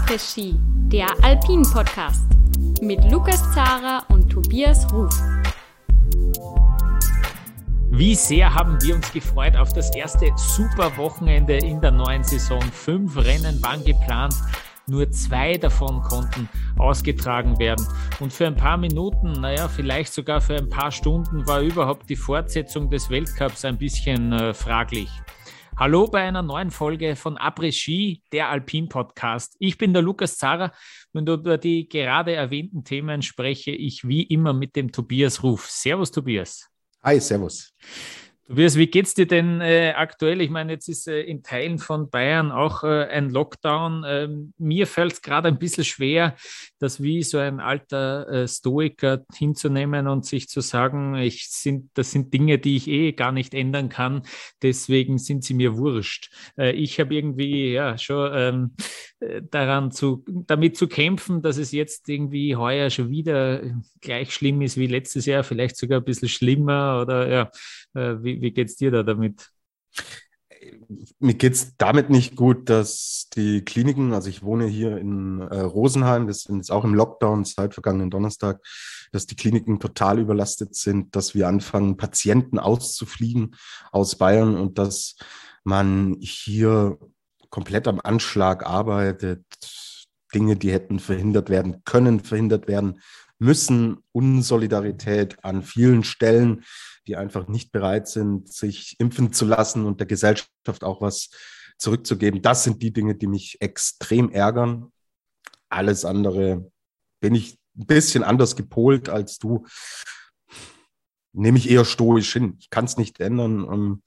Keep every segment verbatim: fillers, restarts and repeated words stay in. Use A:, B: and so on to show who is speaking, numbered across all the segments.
A: Après-Ski, der Alpin-Podcast mit Lukas Zara und Tobias Ruf.
B: Wie sehr haben wir uns gefreut auf das erste Superwochenende in der neuen Saison. Fünf Rennen waren geplant, nur zwei davon konnten ausgetragen werden. Und für ein paar Minuten, naja, vielleicht sogar für ein paar Stunden war überhaupt die Fortsetzung des Weltcups ein bisschen äh, fraglich. Hallo bei einer neuen Folge von Après-Ski, der Alpin-Podcast. Ich bin der Lukas Zara und über die gerade erwähnten Themen spreche ich wie immer mit dem Tobias Ruf. Servus, Tobias.
C: Hi, servus.
B: Tobias, wie geht's dir denn äh, aktuell? Ich meine, jetzt ist äh, in Teilen von Bayern auch äh, ein Lockdown. Ähm, mir fällt es gerade ein bisschen schwer, das wie so ein alter äh, Stoiker hinzunehmen und sich zu sagen, ich sind, das sind Dinge, die ich eh gar nicht ändern kann, deswegen sind sie mir wurscht. Äh, ich habe irgendwie ja schon ähm, daran zu, damit zu kämpfen, dass es jetzt irgendwie heuer schon wieder gleich schlimm ist wie letztes Jahr, vielleicht sogar ein bisschen schlimmer oder ja, äh, wie Wie geht's dir da damit?
C: Mir geht's damit nicht gut, dass die Kliniken, also ich wohne hier in äh, Rosenheim, wir sind jetzt auch im Lockdown seit vergangenen Donnerstag, dass die Kliniken total überlastet sind, dass wir anfangen, Patienten auszufliegen aus Bayern und dass man hier komplett am Anschlag arbeitet. Dinge, die hätten verhindert werden können, verhindert werden müssen. Unsolidarität an vielen Stellen, die einfach nicht bereit sind, sich impfen zu lassen und der Gesellschaft auch was zurückzugeben. Das sind die Dinge, die mich extrem ärgern. Alles andere bin ich ein bisschen anders gepolt als du. Nehme ich eher stoisch hin. Ich kann es nicht ändern.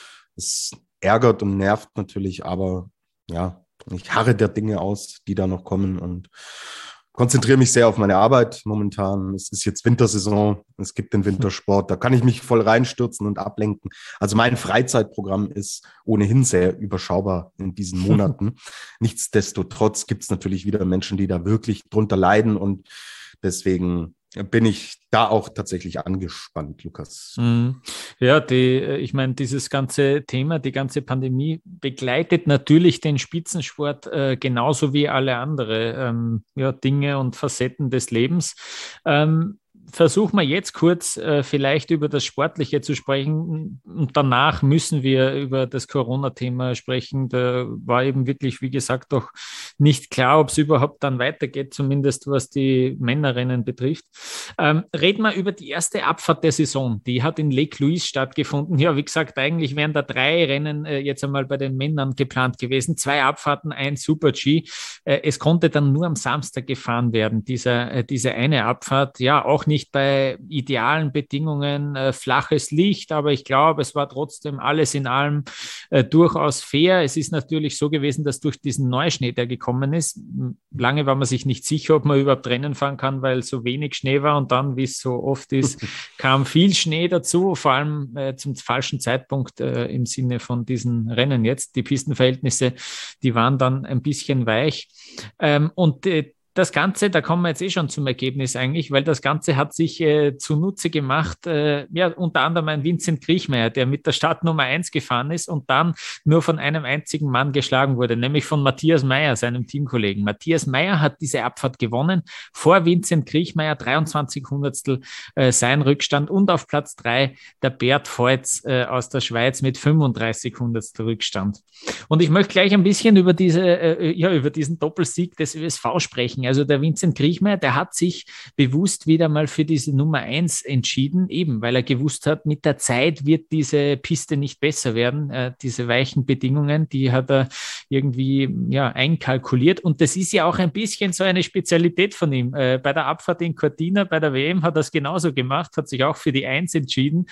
C: Es ärgert und nervt natürlich, aber ja, ich harre der Dinge aus, die da noch kommen und konzentriere mich sehr auf meine Arbeit momentan. Es ist jetzt Wintersaison, es gibt den Wintersport, da kann ich mich voll reinstürzen und ablenken. Also mein Freizeitprogramm ist ohnehin sehr überschaubar in diesen Monaten. Nichtsdestotrotz gibt es natürlich wieder Menschen, die da wirklich drunter leiden und deswegen bin ich da auch tatsächlich angespannt, Lukas.
B: Ja, die, ich meine, dieses ganze Thema, die ganze Pandemie begleitet natürlich den Spitzensport äh, genauso wie alle andere ähm, ja, Dinge und Facetten des Lebens. Ähm, Versuchen wir jetzt kurz äh, vielleicht über das Sportliche zu sprechen und danach müssen wir über das Corona-Thema sprechen. Da war eben wirklich, wie gesagt, doch nicht klar, ob es überhaupt dann weitergeht, zumindest was die Männerrennen betrifft. Ähm, reden wir über die erste Abfahrt der Saison. Die hat in Lake Louise stattgefunden. Ja, wie gesagt, eigentlich wären da drei Rennen äh, jetzt einmal bei den Männern geplant gewesen. Zwei Abfahrten, ein Super-G. Äh, es konnte dann nur am Samstag gefahren werden, dieser, äh, diese eine Abfahrt. Ja, auch nicht Nicht bei idealen Bedingungen, äh, flaches Licht, aber ich glaube, es war trotzdem alles in allem äh, durchaus fair. Es ist natürlich so gewesen, dass durch diesen Neuschnee, der gekommen ist, lange war man sich nicht sicher, ob man überhaupt Rennen fahren kann, weil so wenig Schnee war und dann, wie es so oft ist, kam viel Schnee dazu, vor allem äh, zum falschen Zeitpunkt äh, im Sinne von diesen Rennen jetzt. Die Pistenverhältnisse, die waren dann ein bisschen weich ähm, und äh, das Ganze, da kommen wir jetzt eh schon zum Ergebnis eigentlich, weil das Ganze hat sich äh, zunutze gemacht, äh, ja, unter anderem ein Vincent Kriechmayr, der mit der Startnummer eins gefahren ist und dann nur von einem einzigen Mann geschlagen wurde, nämlich von Matthias Mayr, seinem Teamkollegen. Matthias Mayr hat diese Abfahrt gewonnen, vor Vincent Kriechmayr, dreiundzwanzig Hundertstel äh, sein Rückstand und auf Platz drei der Bert Voits äh, aus der Schweiz mit fünfunddreißig Hundertstel Rückstand. Und ich möchte gleich ein bisschen über diese, äh, ja, über diesen Doppelsieg des Ö S V sprechen. Also der Vincent Kriechmayr, der hat sich bewusst wieder mal für diese Nummer eins entschieden, eben weil er gewusst hat, mit der Zeit wird diese Piste nicht besser werden, äh, diese weichen Bedingungen, die hat er irgendwie ja, einkalkuliert und das ist ja auch ein bisschen so eine Spezialität von ihm. Äh, bei der Abfahrt in Cortina, bei der W M hat er es genauso gemacht, hat sich auch für die eins entschieden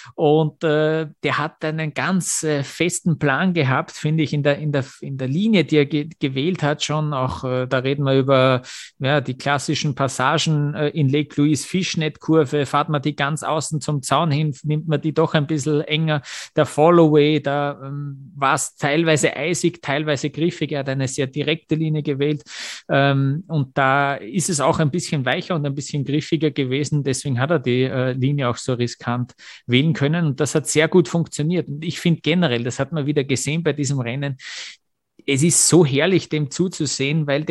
B: und äh, der hat einen ganz äh, festen Plan gehabt, finde ich, in der, in der, in der Linie, die er ge- gewählt hat schon, auch äh, da reden wir über ja, die klassischen Passagen äh, in Lake Louise, Fischnettkurve, fahrt man die ganz außen zum Zaun hin, nimmt man die doch ein bisschen enger. Der Followway, da ähm, war es teilweise eisig, teilweise griffig. Er hat eine sehr direkte Linie gewählt ähm, und da ist es auch ein bisschen weicher und ein bisschen griffiger gewesen. Deswegen hat er die äh, Linie auch so riskant wählen können und das hat sehr gut funktioniert. Und ich finde generell, das hat man wieder gesehen bei diesem Rennen, es ist so herrlich, dem zuzusehen, weil der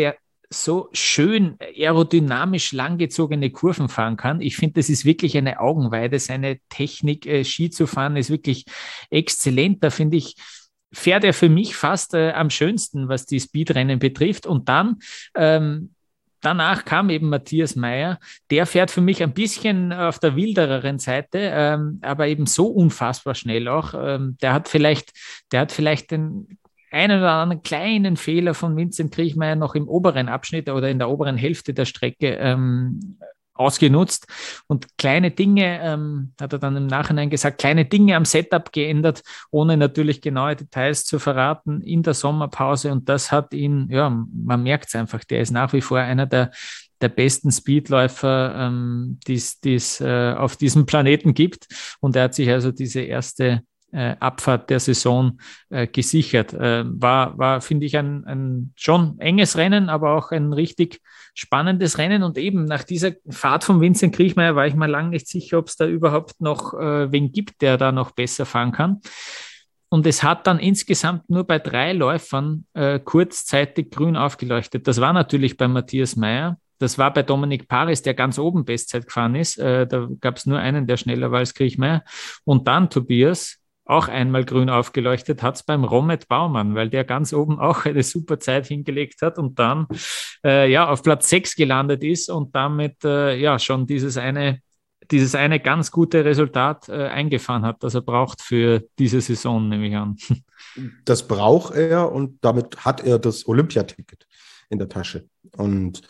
B: so schön aerodynamisch langgezogene Kurven fahren kann. Ich finde, das ist wirklich eine Augenweide. Seine Technik, äh, Ski zu fahren, ist wirklich exzellent. Da finde ich, fährt er für mich fast äh, am schönsten, was die Speedrennen betrifft. Und dann ähm, danach kam eben Matthias Mayr. Der fährt für mich ein bisschen auf der wildereren Seite, ähm, aber eben so unfassbar schnell auch. Ähm, der hat vielleicht, der hat vielleicht den einen oder anderen kleinen Fehler von Vincent Kriechmayr noch im oberen Abschnitt oder in der oberen Hälfte der Strecke ähm, ausgenutzt und kleine Dinge, ähm, hat er dann im Nachhinein gesagt, kleine Dinge am Setup geändert, ohne natürlich genaue Details zu verraten in der Sommerpause, und das hat ihn, ja, man merkt es einfach, der ist nach wie vor einer der, der besten Speedläufer, ähm, die es äh, auf diesem Planeten gibt, und er hat sich also diese erste Äh, Abfahrt der Saison äh, gesichert. Äh, war, war finde ich, ein, ein schon enges Rennen, aber auch ein richtig spannendes Rennen. Und eben nach dieser Fahrt von Vincent Kriechmayr war ich mir lange nicht sicher, ob es da überhaupt noch äh, wen gibt, der da noch besser fahren kann. Und es hat dann insgesamt nur bei drei Läufern äh, kurzzeitig grün aufgeleuchtet. Das war natürlich bei Matthias Mayr. Das war bei Dominik Paris, der ganz oben Bestzeit gefahren ist. Äh, da gab es nur einen, der schneller war als Kriechmayr. Und dann Tobias, auch einmal grün aufgeleuchtet, hat es beim Romet Baumann, weil der ganz oben auch eine super Zeit hingelegt hat und dann äh, ja, auf Platz sechs gelandet ist und damit äh, ja schon dieses eine, dieses eine ganz gute Resultat äh, eingefahren hat, das er braucht für diese Saison, nehme ich an.
C: Das braucht er, und damit hat er das Olympiaticket in der Tasche. Und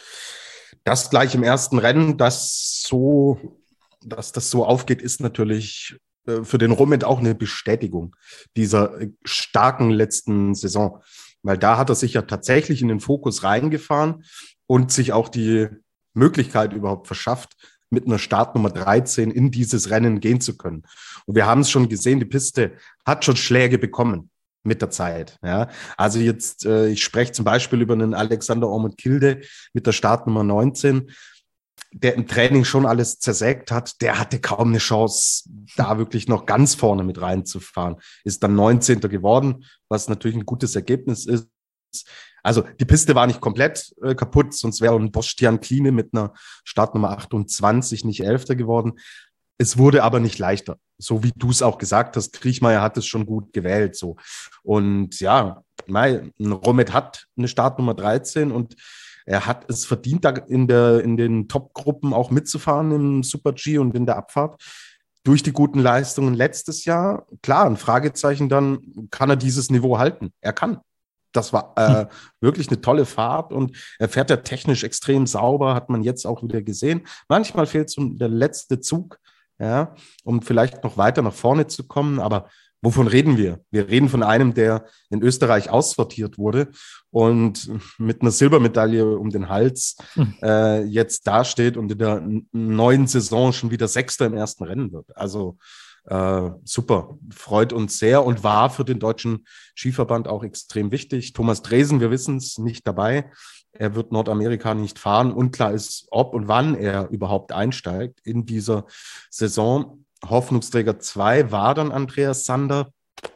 C: das gleich im ersten Rennen, das so, dass das so aufgeht, ist natürlich für den Romet auch eine Bestätigung dieser starken letzten Saison, weil da hat er sich ja tatsächlich in den Fokus reingefahren und sich auch die Möglichkeit überhaupt verschafft, mit einer Startnummer dreizehn in dieses Rennen gehen zu können. Und wir haben es schon gesehen, die Piste hat schon Schläge bekommen mit der Zeit. Ja. Also jetzt, äh, ich spreche zum Beispiel über einen Alexander Ormond-Kilde mit der Startnummer neunzehn, der im Training schon alles zersägt hat, der hatte kaum eine Chance, da wirklich noch ganz vorne mit reinzufahren. Ist dann neunzehnter geworden, was natürlich ein gutes Ergebnis ist. Also die Piste war nicht komplett äh, kaputt, sonst wäre ein Bostian Kline mit einer Startnummer achtundzwanzig nicht Elfter geworden. Es wurde aber nicht leichter, so wie du es auch gesagt hast. Kriechmayr hat es schon gut gewählt. So. Und ja, Mai, Romet hat eine Startnummer dreizehn und er hat es verdient, da in, der, in den Top-Gruppen auch mitzufahren im Super-G und in der Abfahrt. Durch die guten Leistungen letztes Jahr, klar, ein Fragezeichen dann, kann er dieses Niveau halten? Er kann. Das war äh, wirklich eine tolle Fahrt und er fährt ja technisch extrem sauber, hat man jetzt auch wieder gesehen. Manchmal fehlt so der letzte Zug, ja, um vielleicht noch weiter nach vorne zu kommen, aber wovon reden wir? Wir reden von einem, der in Österreich aussortiert wurde und mit einer Silbermedaille um den Hals hm. äh, jetzt dasteht und in der neuen Saison schon wieder Sechster im ersten Rennen wird. Also äh, super, freut uns sehr und war für den Deutschen Skiverband auch extrem wichtig. Thomas Dresen, wir wissen es, nicht dabei. Er wird Nordamerika nicht fahren. Unklar ist, ob und wann er überhaupt einsteigt in dieser Saison. Hoffnungsträger zwei war dann Andreas Sander.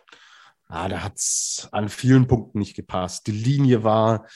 C: Ah, da hat es an vielen Punkten nicht gepasst. Die Linie war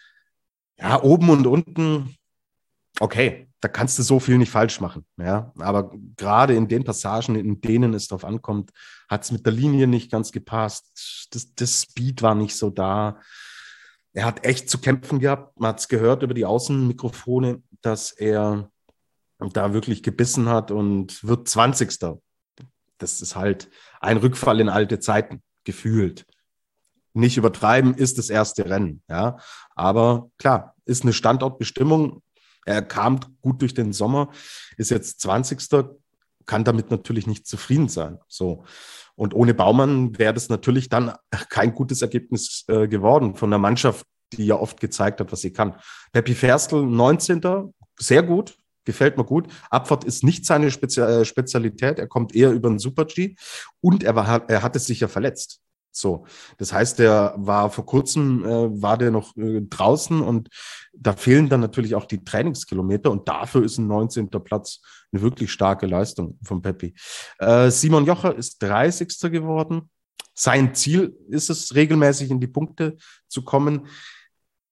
C: ja oben und unten. Okay, da kannst du so viel nicht falsch machen. Ja, aber gerade in den Passagen, in denen es drauf ankommt, hat es mit der Linie nicht ganz gepasst. Das, das Speed war nicht so da. Er hat echt zu kämpfen gehabt. Man hat es gehört über die Außenmikrofone, dass er da wirklich gebissen hat und wird zwanzigster. Das ist halt ein Rückfall in alte Zeiten, gefühlt. Nicht übertreiben, ist das erste Rennen. Ja, aber klar, ist eine Standortbestimmung. Er kam gut durch den Sommer, ist jetzt zwanzigster, kann damit natürlich nicht zufrieden sein. So. Und ohne Baumann wäre das natürlich dann kein gutes Ergebnis äh, geworden von der Mannschaft, die ja oft gezeigt hat, was sie kann. Peppi Ferstl, neunzehnter, sehr gut. Gefällt mir gut. Abfahrt ist nicht seine Spezi- Spezialität. Er kommt eher über den Super-G und er, war, er hatte sich ja verletzt. So, das heißt, der war vor kurzem, äh, war der noch äh, draußen und da fehlen dann natürlich auch die Trainingskilometer und dafür ist ein neunzehnter Platz eine wirklich starke Leistung von Peppi. Äh, Simon Jocher ist dreißigster geworden. Sein Ziel ist es, regelmäßig in die Punkte zu kommen.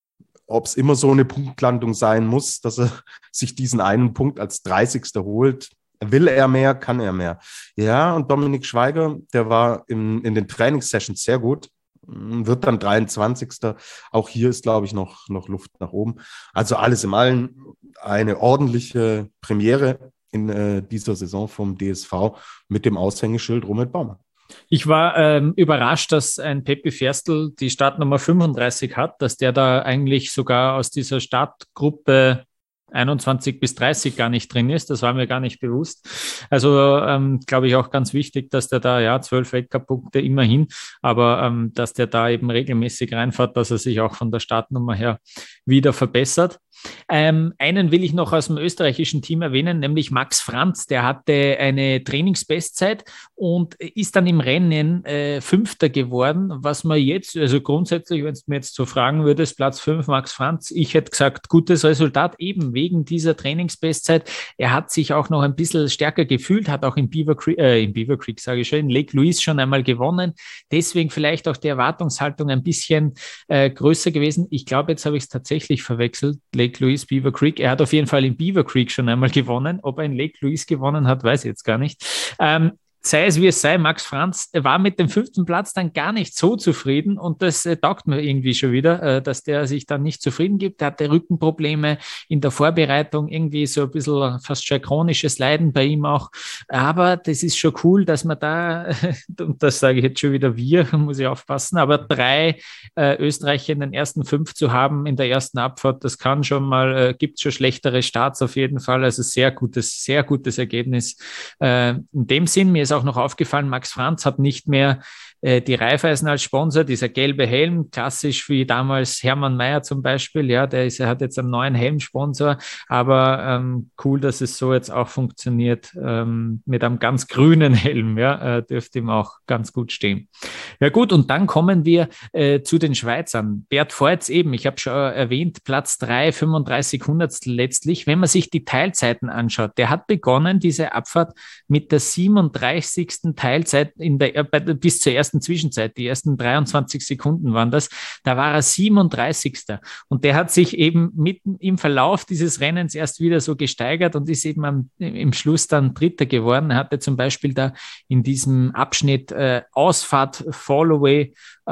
C: ob es immer so eine Punktlandung sein muss, dass er sich diesen einen Punkt als dreißigster holt. Will er mehr, kann er mehr. Ja, und Dominik Schweiger, der war in, in den Trainingssessions sehr gut, wird dann dreiundzwanzigster Auch hier ist, glaube ich, noch, noch Luft nach oben. Also alles in allem eine ordentliche Premiere in äh, dieser Saison vom D S V mit dem Aushängeschild Robert Baumann.
B: Ich war ähm, überrascht, dass ein Pepi Ferstl die Startnummer fünfunddreißig hat, dass der da eigentlich sogar aus dieser Startgruppe einundzwanzig bis dreißig gar nicht drin ist. Das war mir gar nicht bewusst. Also ähm, glaube ich auch ganz wichtig, dass der da, ja, zwölf Weltcup-Punkte immerhin, aber ähm, dass der da eben regelmäßig reinfährt, dass er sich auch von der Startnummer her wieder verbessert. Ähm, einen will ich noch aus dem österreichischen Team erwähnen, nämlich Max Franz. Der hatte eine Trainingsbestzeit und ist dann im Rennen äh, Fünfter geworden, was man jetzt, also grundsätzlich, wenn du mir jetzt so fragen würdest, Platz fünf, Max Franz, ich hätte gesagt, gutes Resultat, eben wegen dieser Trainingsbestzeit. Er hat sich auch noch ein bisschen stärker gefühlt, hat auch in Beaver Creek, äh, in Beaver Creek, sage ich schon, in Lake Louise schon einmal gewonnen. Deswegen vielleicht auch die Erwartungshaltung ein bisschen äh, größer gewesen. Ich glaube, jetzt habe ich es tatsächlich verwechselt, Lake Louise, Beaver Creek. Er hat auf jeden Fall in Beaver Creek schon einmal gewonnen. Ob er in Lake Louise gewonnen hat, weiß ich jetzt gar nicht. Ähm, sei es wie es sei, Max Franz war mit dem fünften Platz dann gar nicht so zufrieden und das äh, taugt mir irgendwie schon wieder, äh, dass der sich dann nicht zufrieden gibt. Er hatte Rückenprobleme in der Vorbereitung, irgendwie so ein bisschen fast schon chronisches Leiden bei ihm auch. Aber das ist schon cool, dass man da, und das sage ich jetzt schon wieder wir, muss ich aufpassen, aber drei äh, Österreicher in den ersten fünf zu haben in der ersten Abfahrt, das kann schon mal, äh, gibt schon schlechtere Starts auf jeden Fall. Also sehr gutes, sehr gutes Ergebnis. Äh, in dem Sinn, mir ist auch noch aufgefallen, Max Franz hat nicht mehr äh, die Raiffeisen als Sponsor, dieser gelbe Helm, klassisch wie damals Hermann Mayer zum Beispiel, ja, der ist, er hat jetzt einen neuen Helmsponsor, aber ähm, cool, dass es so jetzt auch funktioniert, ähm, mit einem ganz grünen Helm, ja, äh, dürfte ihm auch ganz gut stehen. Ja gut, und dann kommen wir äh, zu den Schweizern. Bert Voits eben, ich habe schon erwähnt, Platz drei, fünfunddreißig Hundertstel letztlich. Wenn man sich die Teilzeiten anschaut, der hat begonnen, diese Abfahrt mit der siebenunddreißigsten Teilzeit in der, bis zur ersten Zwischenzeit, die ersten dreiundzwanzig Sekunden waren das, da war er siebenunddreißigster Und der hat sich eben mitten im Verlauf dieses Rennens erst wieder so gesteigert und ist eben am, im Schluss dann Dritter geworden. Er hatte zum Beispiel da in diesem Abschnitt äh, Ausfahrt Fallaway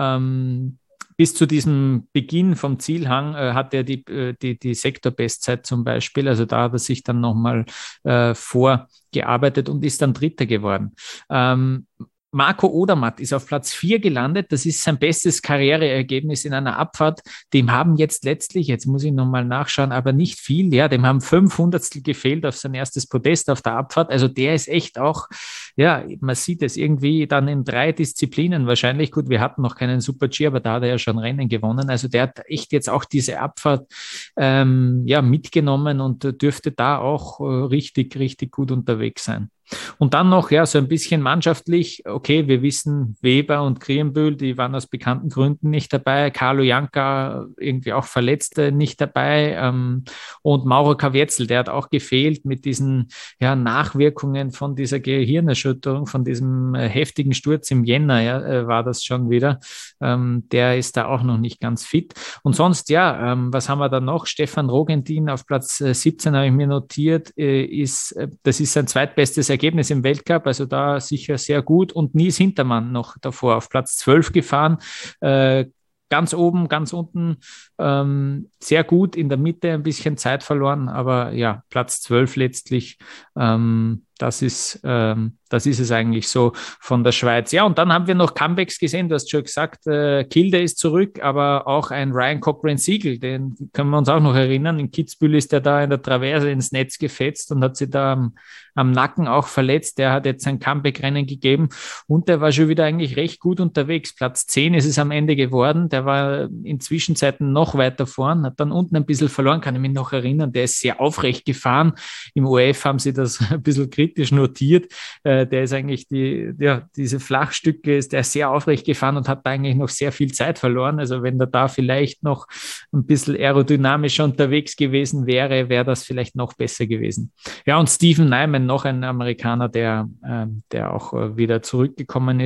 B: ähm, bis zu diesem Beginn vom Zielhang äh, hat er die, die, die Sektorbestzeit zum Beispiel, also da hat er sich dann nochmal äh, vorgearbeitet und ist dann Dritter geworden. Ähm, Marco Odermatt ist auf Platz vier gelandet. Das ist sein bestes Karriereergebnis in einer Abfahrt. Dem haben jetzt letztlich, jetzt muss ich nochmal nachschauen, aber nicht viel, ja, dem haben fünf Hundertstel gefehlt auf sein erstes Podest auf der Abfahrt. Also der ist echt auch, ja, man sieht es irgendwie dann in drei Disziplinen wahrscheinlich. Gut, wir hatten noch keinen Super-G, aber da hat er ja schon Rennen gewonnen. Also der hat echt jetzt auch diese Abfahrt ähm, ja, mitgenommen und dürfte da auch äh, richtig, richtig gut unterwegs sein. Und dann noch, ja, so ein bisschen mannschaftlich, okay, wir wissen, Weber und Krienbühl, die waren aus bekannten Gründen nicht dabei, Carlo Janka irgendwie auch verletzt, äh, nicht dabei ähm, und Mauro Kavietzel, der hat auch gefehlt mit diesen ja, Nachwirkungen von dieser Gehirnerschütterung, von diesem äh, heftigen Sturz im Jänner, ja, äh, war das schon wieder, ähm, der ist da auch noch nicht ganz fit. Und sonst, ja, ähm, was haben wir da noch? Stefan Rogentin auf Platz äh, siebzehn habe ich mir notiert, äh, ist, äh, das ist sein zweitbestes Ergebnis im Weltcup, also da sicher sehr gut. Und Nils Hintermann noch davor auf Platz zwölf gefahren, äh, ganz oben, ganz unten, ähm, sehr gut, in der Mitte ein bisschen Zeit verloren, aber ja, Platz zwölf letztlich, ähm, das ist, ähm, das ist es eigentlich so von der Schweiz. Ja, und dann haben wir noch Comebacks gesehen, du hast schon gesagt, äh, Kilde ist zurück, aber auch ein Ryan Cochran-Siegel, den können wir uns auch noch erinnern, in Kitzbühel ist er da in der Traverse ins Netz gefetzt und hat sich da am, am Nacken auch verletzt, der hat jetzt ein Comeback-Rennen gegeben und der war schon wieder eigentlich recht gut unterwegs, Platz zehn ist es am Ende geworden, der war in Zwischenzeiten noch weiter vorn, hat dann unten ein bisschen verloren, kann ich mich noch erinnern, der ist sehr aufrecht gefahren, im O F haben sie das ein bisschen kritisch notiert, äh, der ist eigentlich die, ja, diese Flachstücke ist der sehr aufrecht gefahren und hat eigentlich noch sehr viel Zeit verloren, also wenn der da vielleicht noch ein bisschen aerodynamischer unterwegs gewesen wäre, wäre das vielleicht noch besser gewesen. Ja, und Stephen Nyman, noch ein Amerikaner, der, äh, der auch äh, wieder zurückgekommen ist.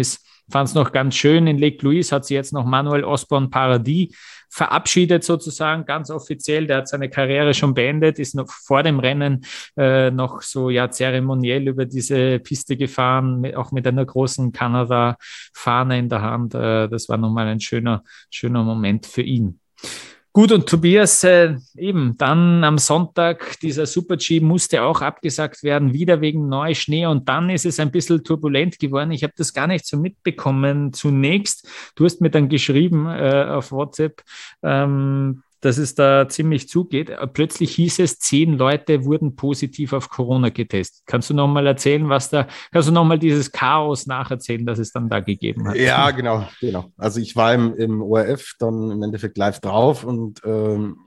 B: fand es noch ganz schön, in Lake Louise hat sich jetzt noch Manuel Osborne Paradis verabschiedet sozusagen, ganz offiziell. Der hat seine Karriere schon beendet, ist noch vor dem Rennen äh, noch so ja zeremoniell über diese Piste gefahren, mit, auch mit einer großen Kanada-Fahne in der Hand. Äh, das war nochmal ein schöner, schöner Moment für ihn. Gut, und Tobias, äh, eben, dann am Sonntag, dieser Super-G musste auch abgesagt werden, wieder wegen Neuschnee, und dann ist es ein bisschen turbulent geworden. Ich habe das gar nicht so mitbekommen zunächst. Du hast mir dann geschrieben äh, auf WhatsApp, ähm, dass es da ziemlich zugeht. Plötzlich hieß es, zehn Leute wurden positiv auf Corona getestet. Kannst du nochmal erzählen, was da, kannst du nochmal dieses Chaos nacherzählen, das es dann da gegeben hat?
C: Ja, genau, genau. Also ich war im, im O R F dann im Endeffekt live drauf und ähm,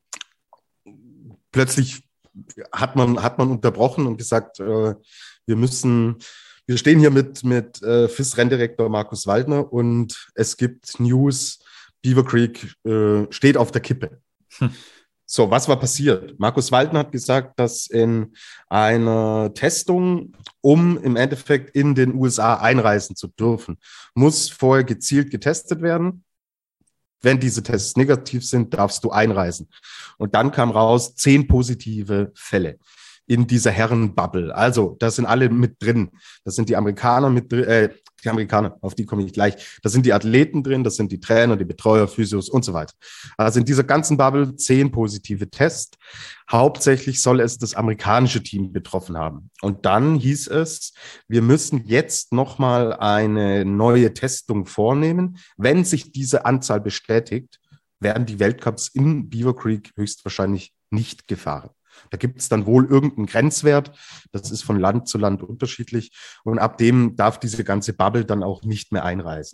C: plötzlich hat man, hat man unterbrochen und gesagt, äh, wir müssen, wir stehen hier mit, mit äh, F I S-Renndirektor Markus Waldner und es gibt News, Beaver Creek äh, steht auf der Kippe. Hm. So, was war passiert? Markus Waldner hat gesagt, dass in einer Testung, um im Endeffekt in den U S A einreisen zu dürfen, muss vorher gezielt getestet werden. Wenn diese Tests negativ sind, darfst du einreisen. Und dann kam raus, zehn positive Fälle in dieser Herrenbubble. Also, da sind alle mit drin. Das sind die Amerikaner mit drin, äh, die Amerikaner, auf die komme ich gleich. Da sind die Athleten drin, das sind die Trainer, die Betreuer, Physios und so weiter. Also in dieser ganzen Bubble zehn positive Tests. Hauptsächlich soll es das amerikanische Team betroffen haben. Und dann hieß es, wir müssen jetzt nochmal eine neue Testung vornehmen. Wenn sich diese Anzahl bestätigt, werden die Weltcups in Beaver Creek höchstwahrscheinlich nicht gefahren. Da gibt es dann wohl irgendeinen Grenzwert. Das ist von Land zu Land unterschiedlich. Und ab dem darf diese ganze Bubble dann auch nicht mehr einreisen.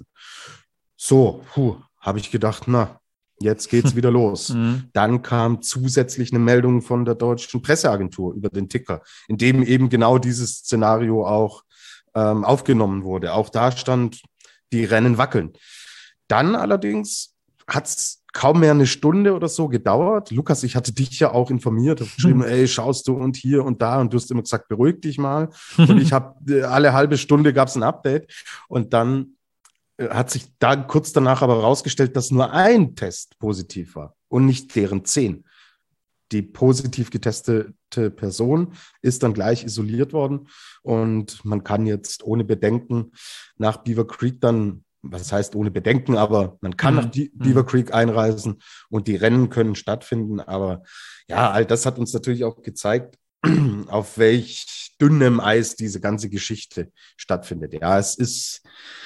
C: So, habe ich gedacht, na, jetzt geht's wieder los. Mhm. Dann kam zusätzlich eine Meldung von der deutschen Presseagentur über den Ticker, in dem eben genau dieses Szenario auch ähm, aufgenommen wurde. Auch da stand, die Rennen wackeln. Dann allerdings hat's kaum mehr eine Stunde oder so gedauert. Lukas, ich hatte dich ja auch informiert, habe geschrieben, ey, schaust du und hier und da, und du hast immer gesagt, beruhig dich mal. Und ich habe alle halbe Stunde gab es ein Update, und dann äh, hat sich da kurz danach aber rausgestellt, dass nur ein Test positiv war und nicht deren zehn. Die positiv getestete Person ist dann gleich isoliert worden, und man kann jetzt ohne Bedenken nach Beaver Creek dann, was heißt ohne Bedenken, aber man kann mhm. nach die Beaver Creek einreisen und die Rennen können stattfinden. Aber ja, all das hat uns natürlich auch gezeigt, auf welch dünnem Eis diese ganze Geschichte stattfindet. Ja, es ist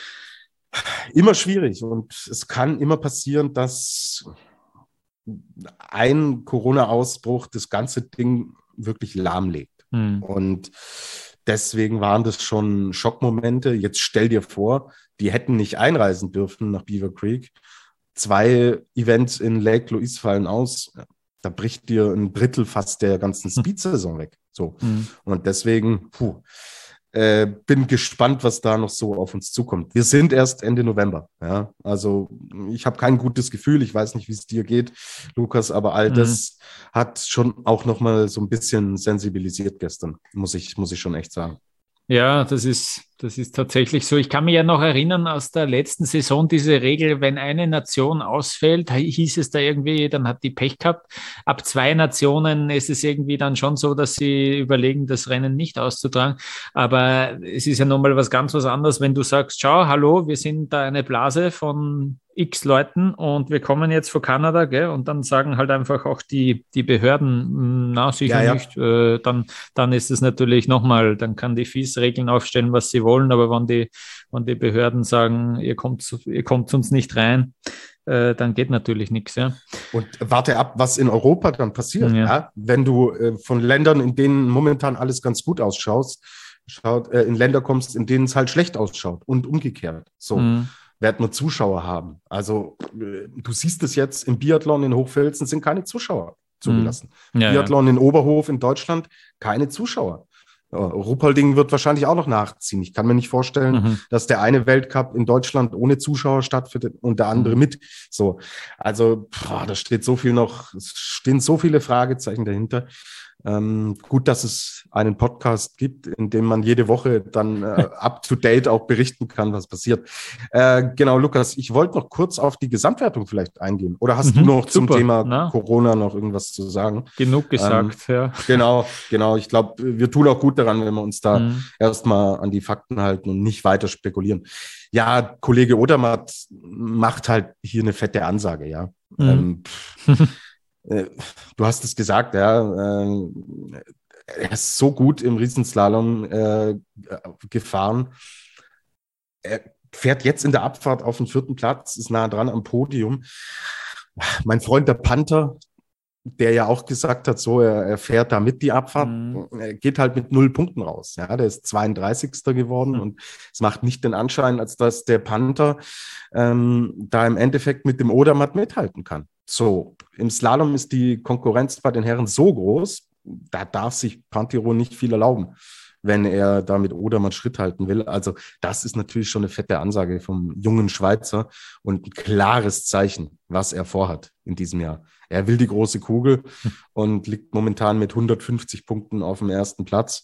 C: immer schwierig, und es kann immer passieren, dass ein Corona-Ausbruch das ganze Ding wirklich lahmlegt. Mhm. Und deswegen waren das schon Schockmomente. Jetzt stell dir vor, die hätten nicht einreisen dürfen nach Beaver Creek. Zwei Events in Lake Louise fallen aus. Da bricht dir ein Drittel fast der ganzen Speed-Saison weg. So. Mhm. Und deswegen, puh, äh, bin gespannt, was da noch so auf uns zukommt. Wir sind erst Ende November. Ja? Also ich habe kein gutes Gefühl. Ich weiß nicht, wie es dir geht, Lukas, aber all das mhm. hat schon auch noch mal so ein bisschen sensibilisiert gestern, muss ich, muss ich schon echt sagen.
B: Ja, das ist, das ist tatsächlich so. Ich kann mich ja noch erinnern aus der letzten Saison, diese Regel, wenn eine Nation ausfällt, hieß es da irgendwie, dann hat die Pech gehabt. Ab zwei Nationen ist es irgendwie dann schon so, dass sie überlegen, das Rennen nicht auszutragen. Aber es ist ja nochmal was ganz was anderes, wenn du sagst, schau, hallo, wir sind da eine Blase von x Leuten und wir kommen jetzt von Kanada, gell? Und dann sagen halt einfach auch die, die Behörden, na, sicher ja, ja. nicht, äh, dann, dann ist es natürlich nochmal, dann kann die F I S Regeln aufstellen, was sie wollen, aber wenn die, wenn die Behörden sagen, ihr kommt, ihr kommt uns nicht rein, äh, dann geht natürlich nichts, ja.
C: Und warte ab, was in Europa dann passiert, ja. Ja? Wenn du äh, von Ländern, in denen momentan alles ganz gut ausschaut, schaut, äh, in Länder kommst, in denen es halt schlecht ausschaut und umgekehrt, so. Mhm. Werden wir Zuschauer haben. Also du siehst es jetzt im Biathlon in Hochfilzen sind keine Zuschauer zugelassen. Mhm. Ja, Biathlon ja. in Oberhof in Deutschland, keine Zuschauer. Ja, Ruppolding wird wahrscheinlich auch noch nachziehen. Ich kann mir nicht vorstellen, mhm. dass der eine Weltcup in Deutschland ohne Zuschauer stattfindet und der andere mhm. mit. So, also boah, da steht so viel noch, es stehen so viele Fragezeichen dahinter. Ähm, gut, dass es einen Podcast gibt, in dem man jede Woche dann äh, up-to-date auch berichten kann, was passiert. Äh, genau, Lukas, ich wollte noch kurz auf die Gesamtwertung vielleicht eingehen. Oder hast
B: Mhm,
C: du noch zum
B: super.
C: Thema
B: Na,
C: Corona noch irgendwas zu sagen?
B: genug gesagt,
C: Ähm,
B: ja.
C: genau, genau. Ich glaube, wir tun auch gut daran, wenn wir uns da
B: Mhm.
C: erstmal an die Fakten halten und nicht weiter spekulieren. Ja, Kollege Odermatt macht halt hier eine fette Ansage, ja.
B: Mhm.
C: Ähm, äh, du hast es gesagt, ja. Äh, er ist so gut im Riesenslalom äh, gefahren. Er fährt jetzt in der Abfahrt auf den vierten Platz, ist nah dran am Podium. Mein Freund der Panther, der ja auch gesagt hat, so, er, er fährt da mit die Abfahrt,
B: Mhm.
C: er geht halt mit null Punkten raus. Ja, der ist zweiunddreißigster geworden
B: Mhm.
C: und es macht nicht den Anschein, als dass der Panther ähm, da im Endeffekt mit dem Odermatt mithalten kann. So, im Slalom ist die Konkurrenz bei den Herren so groß, da darf sich Pantero nicht viel erlauben, wenn er da mit Odermatt Schritt halten will. Also das ist natürlich schon eine fette Ansage vom jungen Schweizer und ein klares Zeichen, was er vorhat in diesem Jahr. Er will die große Kugel und liegt momentan mit hundertfünfzig Punkten auf dem ersten Platz.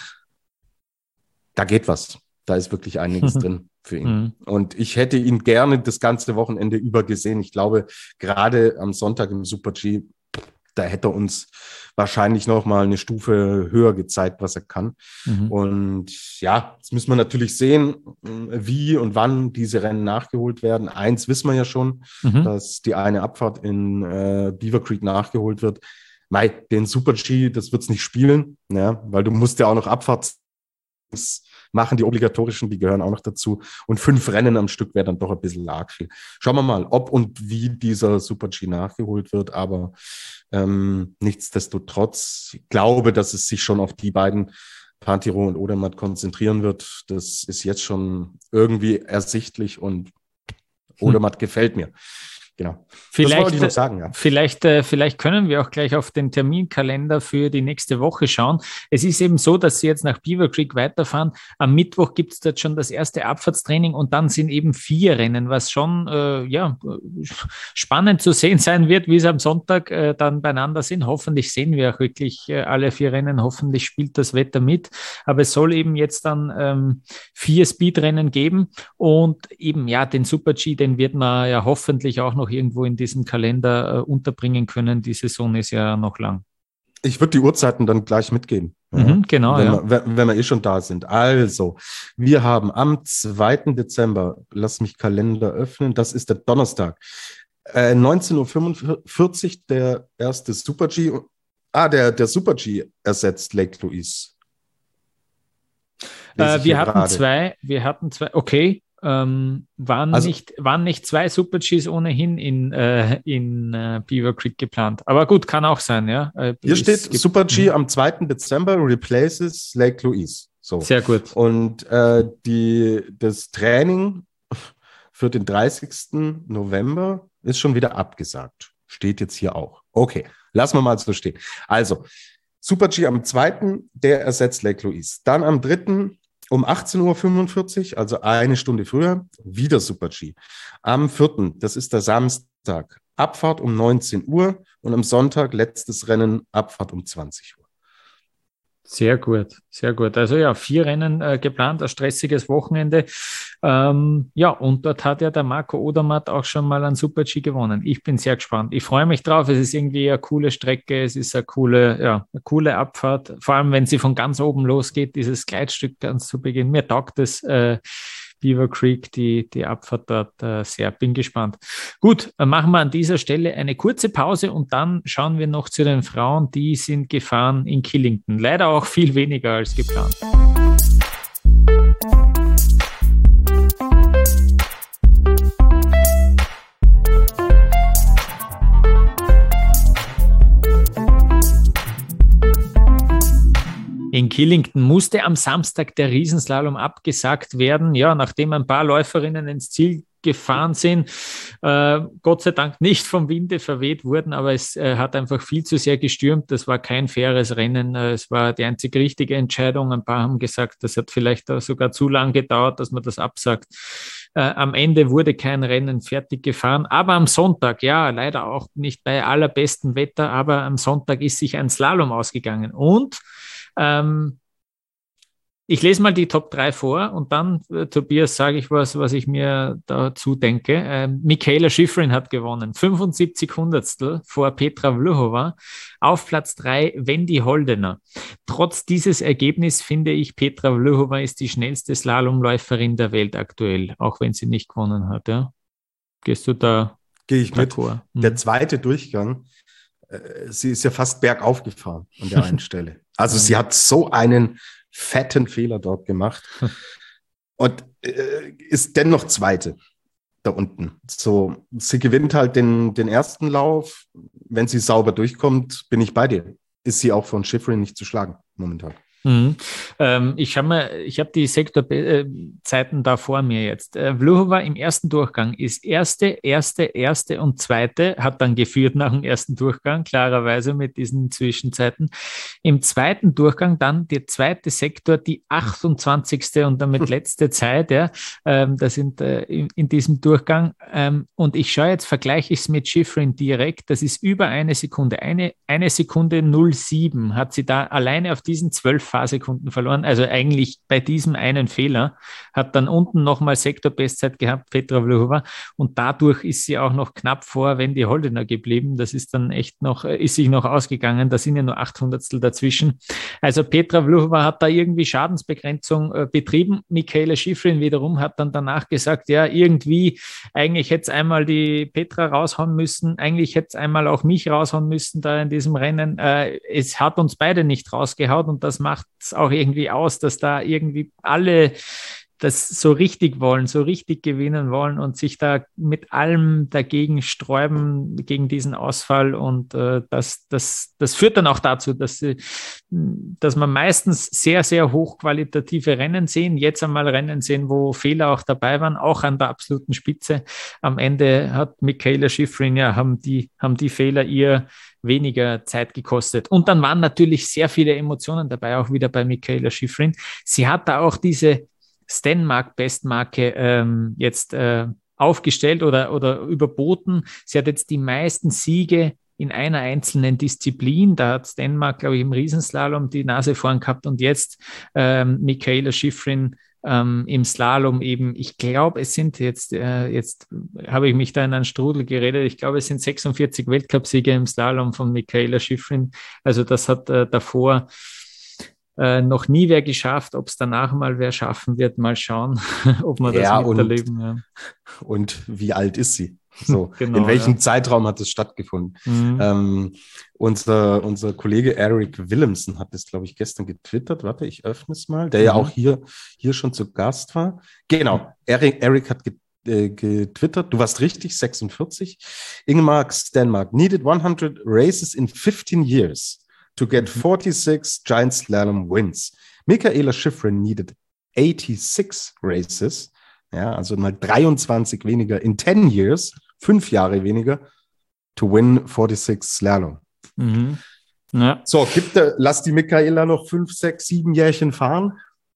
C: Da geht was. Da ist wirklich einiges drin für ihn.
B: Mhm.
C: Und ich hätte ihn gerne das ganze Wochenende über gesehen. Ich glaube, gerade am Sonntag im Super-G, da hätte er uns wahrscheinlich noch mal eine Stufe höher gezeigt, was er kann.
B: Mhm.
C: Und ja, jetzt müssen wir natürlich sehen, wie und wann diese Rennen nachgeholt werden. Eins wissen wir ja schon,
B: Mhm.
C: dass die eine Abfahrt in äh, Beaver Creek nachgeholt wird. Mei, den Super-G, das wird's nicht spielen, ja, weil du musst ja auch noch Abfahrts machen, die obligatorischen, die gehören auch noch dazu. Und fünf Rennen am Stück wäre dann doch ein bisschen arg viel. Schauen wir mal, ob und wie dieser Super-G nachgeholt wird, aber ähm, nichtsdestotrotz, ich glaube, dass es sich schon auf die beiden, Pantero und Odermatt, konzentrieren wird. Das ist jetzt schon irgendwie ersichtlich und Odermatt hm. gefällt mir. Genau.
B: Vielleicht,
C: das wollte ich noch sagen, ja.
B: Vielleicht, äh, vielleicht können wir auch gleich auf den Terminkalender für die nächste Woche schauen. Es ist eben so, dass Sie jetzt nach Beaver Creek weiterfahren. Am Mittwoch gibt es dort schon das erste Abfahrtstraining und dann sind eben vier Rennen, was schon äh, ja, spannend zu sehen sein wird, wie es am Sonntag äh, dann beieinander sind. Hoffentlich sehen wir auch wirklich äh, alle vier Rennen. Hoffentlich spielt das Wetter mit. Aber es soll eben jetzt dann ähm, vier Speedrennen geben und eben ja den Super-G, den wird man ja hoffentlich auch noch irgendwo in diesem Kalender äh, unterbringen können. Die Saison ist ja noch lang.
C: Ich würde die Uhrzeiten dann gleich mitgeben. Ja,
B: mhm, genau,
C: wenn,
B: ja.
C: wir, wenn, wenn wir eh schon da sind. Also, wir haben am zweiten Dezember, lass mich Kalender öffnen, das ist der Donnerstag, äh, neunzehn Uhr fünfundvierzig der erste Super-G. Ah, der, der Super-G ersetzt Lake Louise.
B: Äh, wir hatten grade. zwei, wir hatten zwei, okay. Ähm, waren, also, nicht, waren nicht zwei Super-Gs ohnehin in, äh, in äh, Beaver Creek geplant. Aber gut, kann auch sein, ja. Äh,
C: hier steht Super-G am zweiten Dezember replaces Lake Louise. So.
B: Sehr gut.
C: Und äh, die, das Training für den dreißigsten November ist schon wieder abgesagt. Steht jetzt hier auch. Okay, lassen wir mal so stehen. Also, Super-G am zweiten, der ersetzt Lake Louise. Dann am dritten um achtzehn Uhr fünfundvierzig, also eine Stunde früher, wieder Super-G. Am vierten, das ist der Samstag, Abfahrt um neunzehn Uhr und am Sonntag letztes Rennen, Abfahrt um zwanzig Uhr.
B: Sehr gut, sehr gut. Also ja, vier Rennen äh, geplant, ein stressiges Wochenende. Ähm, ja, und dort hat ja der Marco Odermatt auch schon mal einen Super-G gewonnen. Ich bin sehr gespannt. Ich freue mich drauf. Es ist irgendwie eine coole Strecke. Es ist eine coole, ja, eine coole Abfahrt. Vor allem, wenn sie von ganz oben losgeht, dieses Gleitstück ganz zu Beginn. Mir taugt es. Äh, Beaver Creek, die, die Abfahrt dort äh, sehr. Bin gespannt. Gut, äh, machen wir an dieser Stelle eine kurze Pause und dann schauen wir noch zu den Frauen, die sind gefahren in Killington. Leider auch viel weniger als geplant. In Killington musste am Samstag der Riesenslalom abgesagt werden, ja, nachdem ein paar Läuferinnen ins Ziel gefahren sind, äh, Gott sei Dank nicht vom Winde verweht wurden, aber es äh, hat einfach viel zu sehr gestürmt. Das war kein faires Rennen. Äh, es war die einzig richtige Entscheidung. Ein paar haben gesagt, das hat vielleicht sogar zu lang gedauert, dass man das absagt. Äh, am Ende wurde kein Rennen fertig gefahren, aber am Sonntag, ja, leider auch nicht bei allerbestem Wetter, aber am Sonntag ist sich ein Slalom ausgegangen. Und ähm, ich lese mal die Top drei vor und dann, äh, Tobias, sage ich was, was ich mir dazu denke. Ähm, Mikaela Shiffrin hat gewonnen. fünfundsiebzig Hundertstel vor Petra Vlhova. Auf Platz drei Wendy Holdener. Trotz dieses Ergebnisses finde ich, Petra Vlhova ist die schnellste Slalomläuferin der Welt aktuell, auch wenn sie nicht gewonnen hat. Ja? Gehst du da?
C: Gehe ich mit.
B: Hm.
C: Der zweite Durchgang, äh, sie ist ja fast bergauf gefahren an der einen Stelle. Also sie hat so einen fetten Fehler dort gemacht und äh, ist dennoch Zweite da unten. So, sie gewinnt halt den, den ersten Lauf. Wenn sie sauber durchkommt, bin ich bei dir. Ist sie auch von Shiffrin nicht zu schlagen momentan.
B: Mhm. Ähm, ich habe mir, ich habe die Sektorzeiten da vor mir jetzt. Äh, Vlhova im ersten Durchgang ist erste, erste, erste und zweite, hat dann geführt nach dem ersten Durchgang, klarerweise mit diesen Zwischenzeiten. Im zweiten Durchgang dann der zweite Sektor, die achtundzwanzigste und damit letzte Zeit, ja, ähm, das sind äh, in, in diesem Durchgang. Ähm, und ich schaue jetzt, vergleiche ich es mit Shiffrin direkt, das ist über eine Sekunde, eine, eine Sekunde null Komma sieben hat sie da alleine auf diesen zwölf Fahrsekunden verloren, also eigentlich bei diesem einen Fehler, hat dann unten nochmal Sektorbestzeit gehabt, Petra Vlhova, und dadurch ist sie auch noch knapp vor Wendy Holdener geblieben, das ist dann echt noch, ist sich noch ausgegangen, da sind ja nur achthundertstel dazwischen, also Petra Vlhova hat da irgendwie Schadensbegrenzung äh, betrieben, Mikaela Shiffrin wiederum hat dann danach gesagt, ja irgendwie, eigentlich hätte es einmal die Petra raushauen müssen, eigentlich hätte es einmal auch mich raushauen müssen da in diesem Rennen, äh, es hat uns beide nicht rausgehaut und das macht es auch irgendwie aus, dass da irgendwie alle das so richtig wollen, so richtig gewinnen wollen und sich da mit allem dagegen sträuben, gegen diesen Ausfall und äh, das, das, das führt dann auch dazu, dass, sie, dass man meistens sehr, sehr hochqualitative Rennen sehen, jetzt einmal Rennen sehen, wo Fehler auch dabei waren, auch an der absoluten Spitze. Am Ende hat Mikaela Shiffrin, ja, haben die, haben die Fehler ihr weniger Zeit gekostet. Und dann waren natürlich sehr viele Emotionen dabei, auch wieder bei Mikaela Shiffrin. Sie hat da auch diese Stenmark-Bestmarke ähm, jetzt äh, aufgestellt oder, oder überboten. Sie hat jetzt die meisten Siege in einer einzelnen Disziplin. Da hat Stenmark, glaube ich, im Riesenslalom die Nase vorn gehabt und jetzt ähm, Mikaela Shiffrin ähm, im Slalom eben. Ich glaube, es sind jetzt, äh, jetzt habe ich mich da in einen Strudel geredet, ich glaube, es sind sechsundvierzig Weltcupsiege im Slalom von Mikaela Shiffrin. Also das hat äh, davor Äh, noch nie wer geschafft, ob es danach mal wer schaffen wird, mal schauen, ob wir
C: ja,
B: das miterleben.
C: Und,
B: ja.
C: und wie alt ist sie? So,
B: genau,
C: in welchem
B: ja.
C: Zeitraum hat es stattgefunden? Mhm. Ähm, unser, unser Kollege Eric Willemsen hat das, glaube ich, gestern getwittert. Warte, ich öffne es mal, der mhm. ja auch hier, hier schon zu Gast war. Genau, Eric, Eric hat get, äh, getwittert, du warst richtig, sechsundvierzig. Ingemark Stenmark needed one hundred races in fifteen years. To get forty-six giant slalom wins. Mikaela Shiffrin needed eighty-six races, ja, also mal dreiundzwanzig weniger in ten years, fünf Jahre weniger, to win forty-six Slalom.
B: Mhm. Ja.
C: So, gibt der, lass die Mikaela noch fünf, sechs, sieben Jährchen fahren.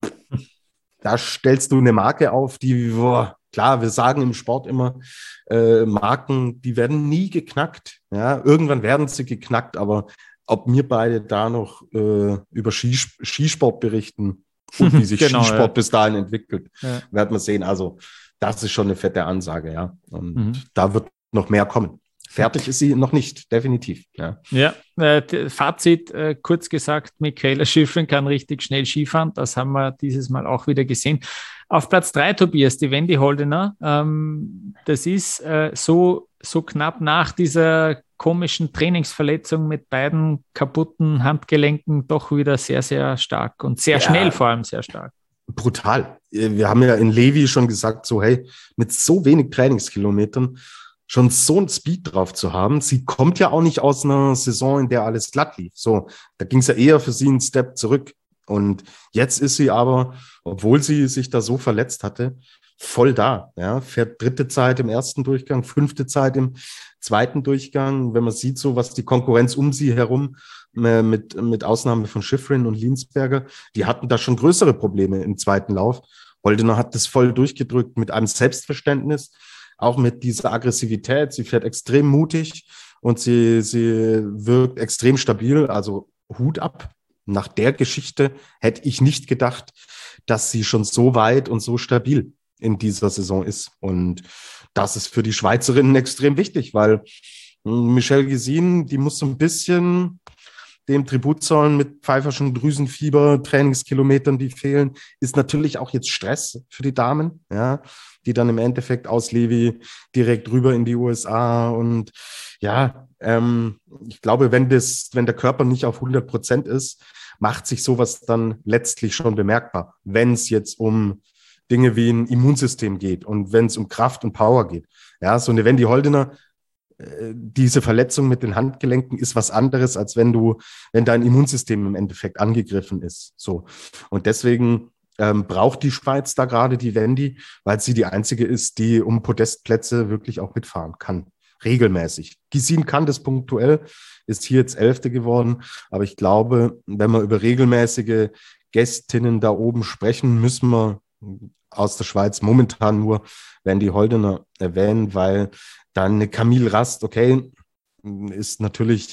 C: Da stellst du eine Marke auf, die, boah, klar, wir sagen im Sport immer, äh, Marken, die werden nie geknackt. Ja, irgendwann werden sie geknackt, aber ob wir beide da noch äh, über Skis- Skisport berichten und wie sich genau, Skisport ja. bis dahin entwickelt, ja. werden wir sehen. Also das ist schon eine fette Ansage, ja. Und mhm. da wird noch mehr kommen. Fertig ist sie noch nicht, definitiv. Ja,
B: ja äh, Fazit, äh, kurz gesagt, Mikaela Shiffrin kann richtig schnell Skifahren. Das haben wir dieses Mal auch wieder gesehen. Auf Platz drei, Tobias, die Wendy Holdener. Ähm, das ist äh, so, so knapp nach dieser komischen Trainingsverletzung mit beiden kaputten Handgelenken doch wieder sehr, sehr stark und sehr ja, schnell vor allem sehr stark.
C: Brutal. Wir haben ja in Levi schon gesagt, so hey, mit so wenig Trainingskilometern schon so einen Speed drauf zu haben. Sie kommt ja auch nicht aus einer Saison, in der alles glatt lief. So, da ging es ja eher für sie einen Step zurück. Und jetzt ist sie aber, obwohl sie sich da so verletzt hatte, voll da. Ja, fährt dritte Zeit im ersten Durchgang, fünfte Zeit im zweiten Durchgang. Wenn man sieht, so was die Konkurrenz um sie herum, äh, mit, mit Ausnahme von Shiffrin und Liensberger, die hatten da schon größere Probleme im zweiten Lauf. Holdener hat das voll durchgedrückt mit einem Selbstverständnis, auch mit dieser Aggressivität. Sie fährt extrem mutig und sie, sie wirkt extrem stabil. Also Hut ab. Nach der Geschichte hätte ich nicht gedacht, dass sie schon so weit und so stabil in dieser Saison ist. Und das ist für die Schweizerinnen extrem wichtig, weil Michelle Gesine, die muss so ein bisschen dem Tribut zollen mit pfeiferschen Drüsenfieber, Trainingskilometern, die fehlen, ist natürlich auch jetzt Stress für die Damen, ja, die dann im Endeffekt aus Levi direkt rüber in die U S A und ja, ähm, ich glaube, wenn das, wenn der Körper nicht auf hundert Prozent ist, macht sich sowas dann letztlich schon bemerkbar, wenn es jetzt um Dinge wie ein Immunsystem geht und wenn es um Kraft und Power geht. Ja, so eine Wendy Holdener, diese Verletzung mit den Handgelenken ist was anderes, als wenn du, wenn dein Immunsystem im Endeffekt angegriffen ist. So. Und deswegen ähm, braucht die Schweiz da gerade die Wendy, weil sie die einzige ist, die um Podestplätze wirklich auch mitfahren kann. Regelmäßig. Gesine kann das punktuell, ist hier jetzt Elfte geworden. Aber ich glaube, wenn wir über regelmäßige Gästinnen da oben sprechen, müssen wir aus der Schweiz momentan nur Wendy Holdener erwähnen, weil dann eine Camille Rast, okay, ist natürlich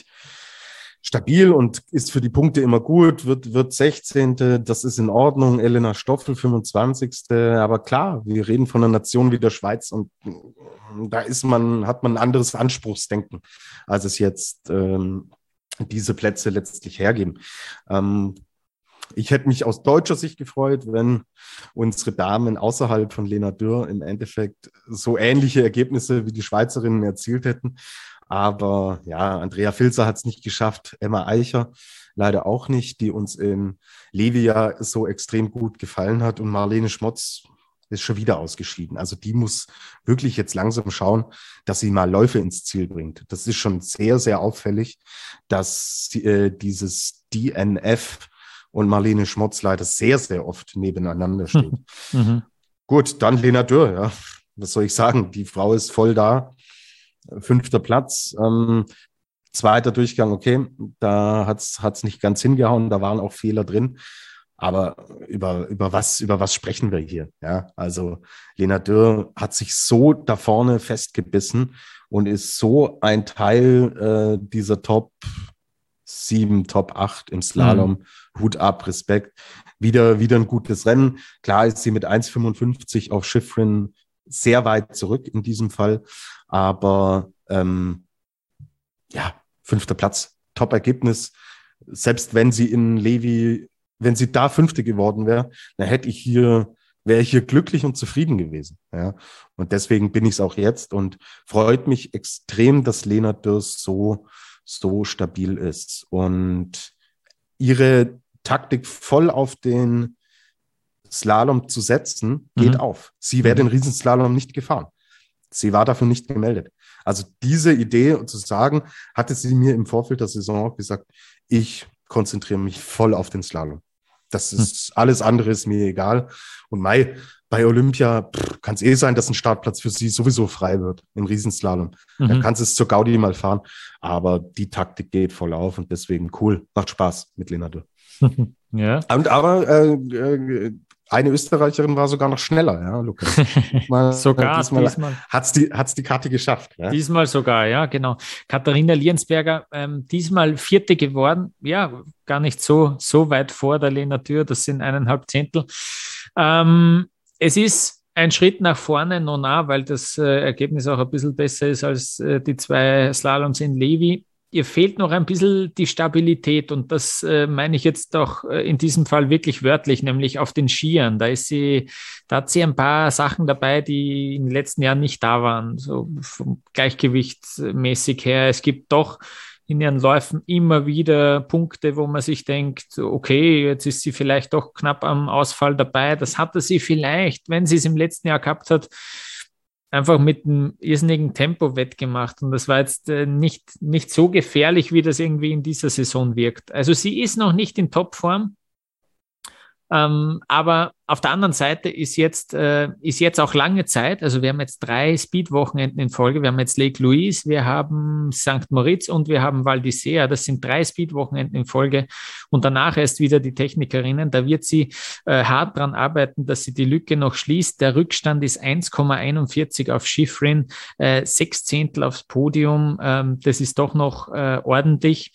C: stabil und ist für die Punkte immer gut, wird, wird sechzehnte, das ist in Ordnung. Elena Stoffel, fünfundzwanzigste Aber klar, wir reden von einer Nation wie der Schweiz und da ist man, hat man ein anderes Anspruchsdenken, als es jetzt ähm, diese Plätze letztlich hergeben. Ähm, Ich hätte mich aus deutscher Sicht gefreut, wenn unsere Damen außerhalb von Lena Dürr im Endeffekt so ähnliche Ergebnisse wie die Schweizerinnen erzielt hätten. Aber ja, Andrea Filzer hat es nicht geschafft, Emma Eicher leider auch nicht, die uns in Levi ja so extrem gut gefallen hat. Und Marlene Schmotz ist schon wieder ausgeschieden. Also die muss wirklich jetzt langsam schauen, dass sie mal Läufe ins Ziel bringt. Das ist schon sehr, sehr auffällig, dass äh, dieses D N F und Marlene Schmotz leider sehr, sehr oft nebeneinander steht. Mhm. Gut, dann Lena Dürr, ja. Was soll ich sagen? Die Frau ist voll da. Fünfter Platz. Ähm, zweiter Durchgang, okay, da hat's hat's nicht ganz hingehauen, da waren auch Fehler drin. Aber über, über was, über was sprechen wir hier? Ja, also Lena Dürr hat sich so da vorne festgebissen und ist so ein Teil äh, dieser Top sieben, Top acht im Slalom. Mhm. Hut ab, Respekt. Wieder, wieder ein gutes Rennen. Klar ist sie mit eins fünfundfünfzig auf Schifrin sehr weit zurück in diesem Fall. Aber ähm, ja, fünfter Platz, Top-Ergebnis. Selbst wenn sie in Levi, wenn sie da Fünfte geworden wäre, dann hätte ich hier, wäre ich hier glücklich und zufrieden gewesen. Ja. Und deswegen bin ich es auch jetzt und freut mich extrem, dass Lena Dürr so so stabil ist und ihre Taktik voll auf den Slalom zu setzen, geht mhm. auf. Sie wäre den Riesenslalom nicht gefahren. Sie war dafür nicht gemeldet. Also diese Idee zu sagen, hatte sie mir im Vorfeld der Saison auch gesagt, ich konzentriere mich voll auf den Slalom. Das ist, mhm. alles andere ist mir egal. Und Mai, bei Olympia kann es eh sein, dass ein Startplatz für sie sowieso frei wird im Riesenslalom. Mhm. Da kannst du es zur Gaudi mal fahren. Aber die Taktik geht voll auf und deswegen cool. Macht Spaß mit Lena Dürr. Ja. Und aber äh, äh, eine Österreicherin war sogar noch schneller, ja, Lukas. Mal,
B: sogar, diesmal, diesmal.
C: Hat's die, hat's die Karte geschafft. Ja?
B: Diesmal sogar, ja, genau. Katharina Liensberger, ähm, diesmal Vierte geworden. Ja, gar nicht so, so weit vor der Lena Dürr. Das sind eineinhalb Zehntel. Ähm, es ist ein Schritt nach vorne, noch nah, weil das äh, Ergebnis auch ein bisschen besser ist als äh, die zwei Slaloms in Levi. Ihr fehlt noch ein bisschen die Stabilität und das äh, meine ich jetzt auch äh, in diesem Fall wirklich wörtlich, nämlich auf den Skiern. Da ist sie, da hat sie ein paar Sachen dabei, die in den letzten Jahren nicht da waren, so vom Gleichgewichtsmäßig her. Es gibt doch in ihren Läufen immer wieder Punkte, wo man sich denkt, okay, jetzt ist sie vielleicht doch knapp am Ausfall dabei. Das hatte sie vielleicht, wenn sie es im letzten Jahr gehabt hat, einfach mit einem irrsinnigen Tempo wettgemacht. Und das war jetzt äh, nicht, nicht so gefährlich, wie das irgendwie in dieser Saison wirkt. Also sie ist noch nicht in Topform, Ähm, aber auf der anderen Seite ist jetzt, äh, ist jetzt auch lange Zeit, also wir haben jetzt drei Speed-Wochenenden in Folge, wir haben jetzt Lake Louise, wir haben Sankt Moritz und wir haben Val d'Isère, das sind drei Speed-Wochenenden in Folge und danach erst wieder die Technikerinnen, da wird sie äh, hart dran arbeiten, dass sie die Lücke noch schließt. Der Rückstand ist eins Komma einundvierzig auf Schifrin, äh, sechs Zehntel aufs Podium, ähm, das ist doch noch äh, ordentlich.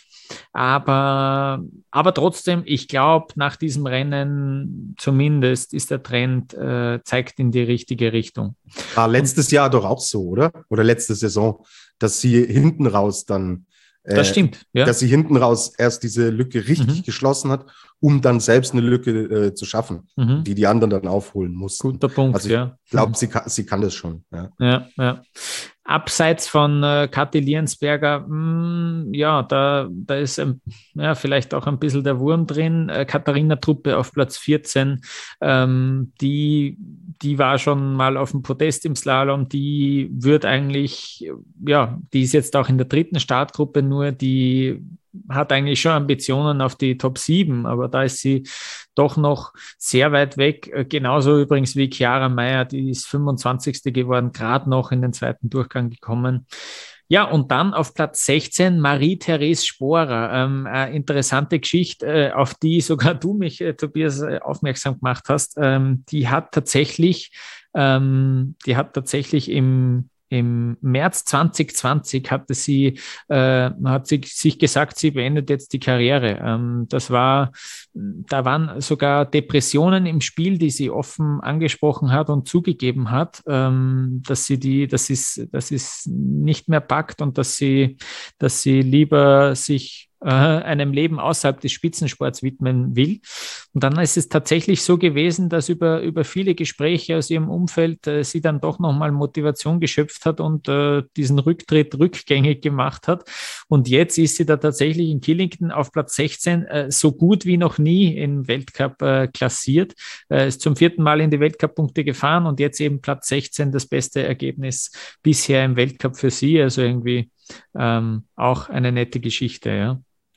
B: Aber, aber trotzdem, ich glaube, nach diesem Rennen zumindest ist der Trend, äh, zeigt in die richtige Richtung.
C: War letztes Und, Jahr doch auch so, oder? Oder letzte Saison, dass sie hinten raus dann, äh,
B: das stimmt, ja.
C: dass sie hinten raus erst diese Lücke richtig mhm. geschlossen hat, um dann selbst eine Lücke äh, zu schaffen, mhm. die die anderen dann aufholen mussten.
B: Guter Punkt,
C: also ich
B: ja.
C: Ich glaube, sie, sie kann das schon. Ja,
B: ja. ja. Abseits von äh, Kathi Liensberger, mh, ja, da, da ist ähm, ja, vielleicht auch ein bisschen der Wurm drin. Äh, Katharina Truppe auf Platz vierzehn, ähm, die, die war schon mal auf dem Podest im Slalom, die wird eigentlich, ja, die ist jetzt auch in der dritten Startgruppe, nur die hat eigentlich schon Ambitionen auf die Top sieben, aber da ist sie doch noch sehr weit weg. Genauso übrigens wie Chiara Meyer, die ist fünfundzwanzigste geworden, gerade noch in den zweiten Durchgang gekommen. Ja, und dann auf Platz sechzehn Marie-Therese Sporer. Ähm, eine interessante Geschichte, äh, auf die sogar du mich, äh, Tobias, äh, aufmerksam gemacht hast. Ähm, die hat tatsächlich, ähm, die hat tatsächlich im Im März zwanzig zwanzig hatte sie, äh, hat sie sich gesagt, sie beendet jetzt die Karriere. Ähm, das war, da waren sogar Depressionen im Spiel, die sie offen angesprochen hat und zugegeben hat, ähm, dass sie die, dass sie, dass sie es nicht mehr packt und dass sie, dass sie lieber sich einem Leben außerhalb des Spitzensports widmen will. Und dann ist es tatsächlich so gewesen, dass über, über viele Gespräche aus ihrem Umfeld äh, sie dann doch nochmal Motivation geschöpft hat und äh, diesen Rücktritt rückgängig gemacht hat. Und jetzt ist sie da tatsächlich in Killington auf Platz sechzehn äh, so gut wie noch nie im Weltcup äh, klassiert. Äh, ist zum vierten Mal in die Weltcup-Punkte gefahren und jetzt eben Platz sechzehn, das beste Ergebnis bisher im Weltcup für sie. Also irgendwie ähm, auch eine nette Geschichte, ja.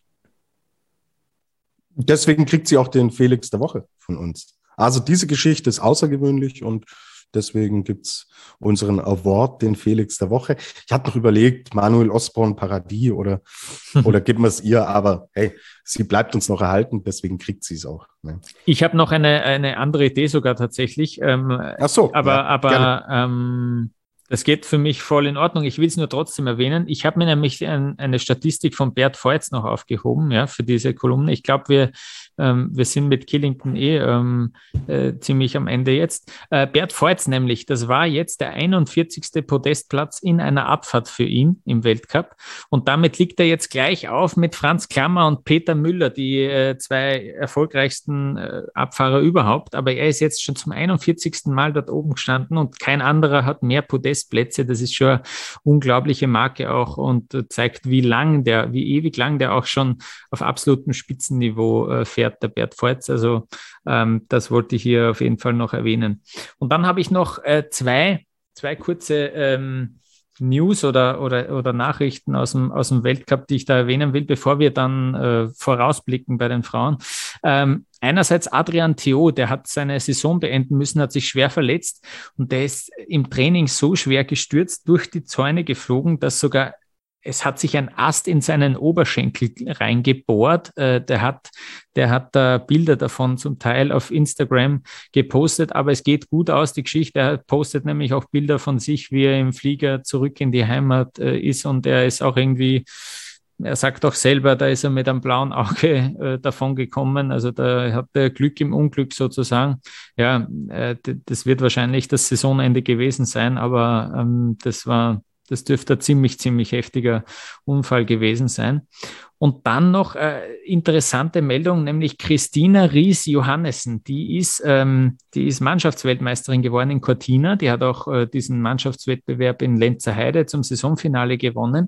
C: Deswegen kriegt sie auch den Felix der Woche von uns. Also diese Geschichte ist außergewöhnlich und deswegen gibt's unseren Award, den Felix der Woche. Ich hatte noch überlegt, Manuel Osborn Paradis oder, oder geben wir es ihr, aber hey, sie bleibt uns noch erhalten, deswegen kriegt sie es auch. Ne?
B: Ich habe noch eine, eine andere Idee sogar tatsächlich. Ähm,
C: Ach so.
B: Aber,
C: ja,
B: aber ähm, das geht für mich voll in Ordnung. Ich will es nur trotzdem erwähnen. Ich habe mir nämlich ein, eine Statistik von Bert Voits noch aufgehoben, ja, für diese Kolumne. Ich glaube, wir, ähm, wir sind mit Killington eh ähm, äh, ziemlich am Ende jetzt. Äh, Bert Voits nämlich, das war jetzt der einundvierzigste Podestplatz in einer Abfahrt für ihn im Weltcup. Und damit liegt er jetzt gleich auf mit Franz Klammer und Peter Müller, die äh, zwei erfolgreichsten äh, Abfahrer überhaupt. Aber er ist jetzt schon zum einundvierzigsten Mal dort oben gestanden und kein anderer hat mehr Podestplätze. Das ist schon eine unglaubliche Marke auch und zeigt, wie lang der, wie ewig lang der auch schon auf absolutem Spitzenniveau äh, fährt, der Bert Voits. Also ähm, das wollte ich hier auf jeden Fall noch erwähnen. Und dann habe ich noch äh, zwei, zwei kurze ähm, News oder, oder, oder Nachrichten aus dem, aus dem Weltcup, die ich da erwähnen will, bevor wir dann äh, vorausblicken bei den Frauen. Ähm, einerseits Adrian Theot, der hat seine Saison beenden müssen, hat sich schwer verletzt und der ist im Training so schwer gestürzt, durch die Zäune geflogen, dass sogar es hat sich ein Ast in seinen Oberschenkel reingebohrt. Äh, der hat, der hat da Bilder davon zum Teil auf Instagram gepostet, aber es geht gut aus, die Geschichte. Er postet nämlich auch Bilder von sich, wie er im Flieger zurück in die Heimat äh, ist und er ist auch irgendwie, er sagt auch selber, da ist er mit einem blauen Auge äh, davon gekommen. Also da hat er Glück im Unglück sozusagen. Ja, äh, das wird wahrscheinlich das Saisonende gewesen sein, aber ähm, das war Das dürfte ein ziemlich, ziemlich heftiger Unfall gewesen sein. Und dann noch äh, interessante Meldung, nämlich Christina Ries-Johannessen. Die ist, ähm, die ist Mannschaftsweltmeisterin geworden in Cortina. Die hat auch äh, diesen Mannschaftswettbewerb in Lenzerheide zum Saisonfinale gewonnen.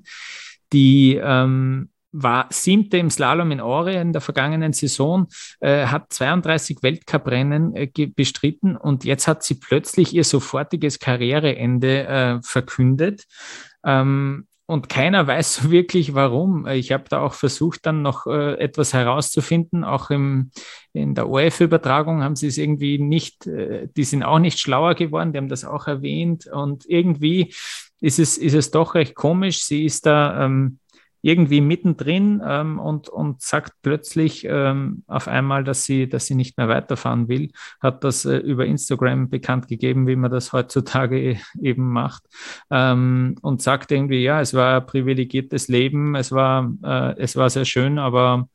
B: Die ähm, war siebte im Slalom in Åre in der vergangenen Saison, äh, hat zweiunddreißig Weltcuprennen äh, bestritten und jetzt hat sie plötzlich ihr sofortiges Karriereende äh, verkündet. Ähm, und keiner weiß so wirklich, warum. Ich habe da auch versucht, dann noch äh, etwas herauszufinden. Auch im, in der O R F-Übertragung haben sie es irgendwie nicht, äh, die sind auch nicht schlauer geworden, die haben das auch erwähnt. Und irgendwie ist es, ist es doch recht komisch. Sie ist da ähm, irgendwie mittendrin ähm, und, und sagt plötzlich ähm, auf einmal, dass sie, dass sie nicht mehr weiterfahren will, hat das äh, über Instagram bekannt gegeben, wie man das heutzutage eben macht, ähm, und sagt irgendwie, ja, es war ein privilegiertes Leben, es war, äh, es war sehr schön, aber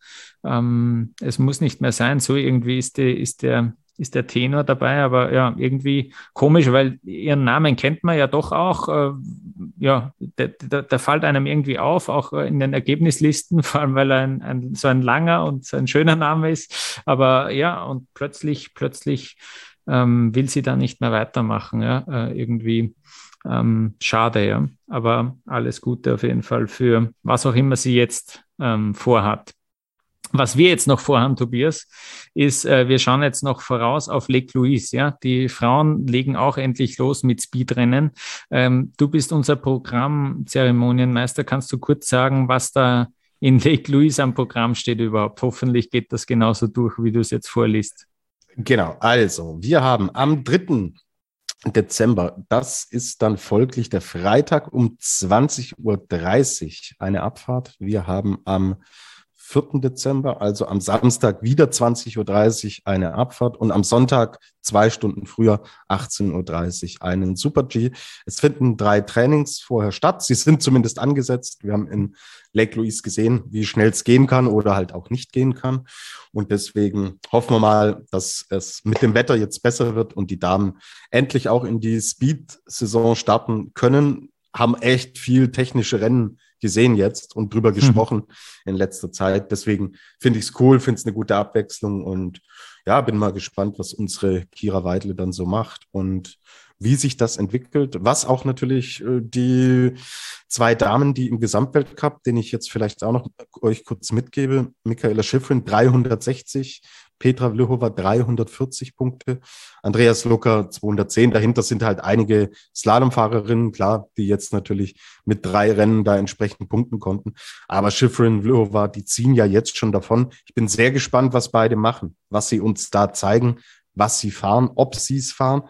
B: ähm, es muss nicht mehr sein. So irgendwie ist, die, ist der ist der Tenor dabei, aber ja, irgendwie komisch, weil ihren Namen kennt man ja doch auch. Äh, ja, der, der, der fällt einem irgendwie auf, auch in den Ergebnislisten, vor allem weil er ein, ein, so ein langer und so ein schöner Name ist. Aber ja, und plötzlich, plötzlich ähm, will sie da nicht mehr weitermachen. Ja, äh, irgendwie ähm, schade, ja. Aber alles Gute auf jeden Fall für was auch immer sie jetzt ähm, vorhat. Was wir jetzt noch vorhaben, Tobias, ist, äh, wir schauen jetzt noch voraus auf Lake Louise. Ja? Die Frauen legen auch endlich los mit Speedrennen. Ähm, du bist unser Programmzeremonienmeister. Kannst du kurz sagen, was da in Lake Louise am Programm steht überhaupt? Hoffentlich geht das genauso durch, wie du es jetzt vorliest.
C: Genau, also wir haben am dritten Dezember, das ist dann folglich der Freitag um zwanzig Uhr dreißig eine Abfahrt. Wir haben am vierten Dezember, also am Samstag wieder zwanzig Uhr dreißig eine Abfahrt und am Sonntag zwei Stunden früher, achtzehn Uhr dreißig, einen Super-G. Es finden drei Trainings vorher statt. Sie sind zumindest angesetzt. Wir haben in Lake Louise gesehen, wie schnell es gehen kann oder halt auch nicht gehen kann. Und deswegen hoffen wir mal, dass es mit dem Wetter jetzt besser wird und die Damen endlich auch in die Speed-Saison starten können. Haben echt viel technische Rennen gesehen jetzt und drüber gesprochen hm. in letzter Zeit. Deswegen finde ich es cool, finde es eine gute Abwechslung und ja, bin mal gespannt, was unsere Kira Weidle dann so macht und wie sich das entwickelt. Was auch natürlich äh, die zwei Damen, die im Gesamtweltcup, den ich jetzt vielleicht auch noch euch kurz mitgebe, Michaela Shiffrin dreihundertsechzig, Petra Vlhova dreihundertvierzig Punkte, Andreas Lucker zweihundertzehn. Dahinter sind halt einige Slalomfahrerinnen, klar, die jetzt natürlich mit drei Rennen da entsprechend punkten konnten. Aber Shiffrin, Vlhova, die ziehen ja jetzt schon davon. Ich bin sehr gespannt, was beide machen, was sie uns da zeigen, was sie fahren, ob sie es fahren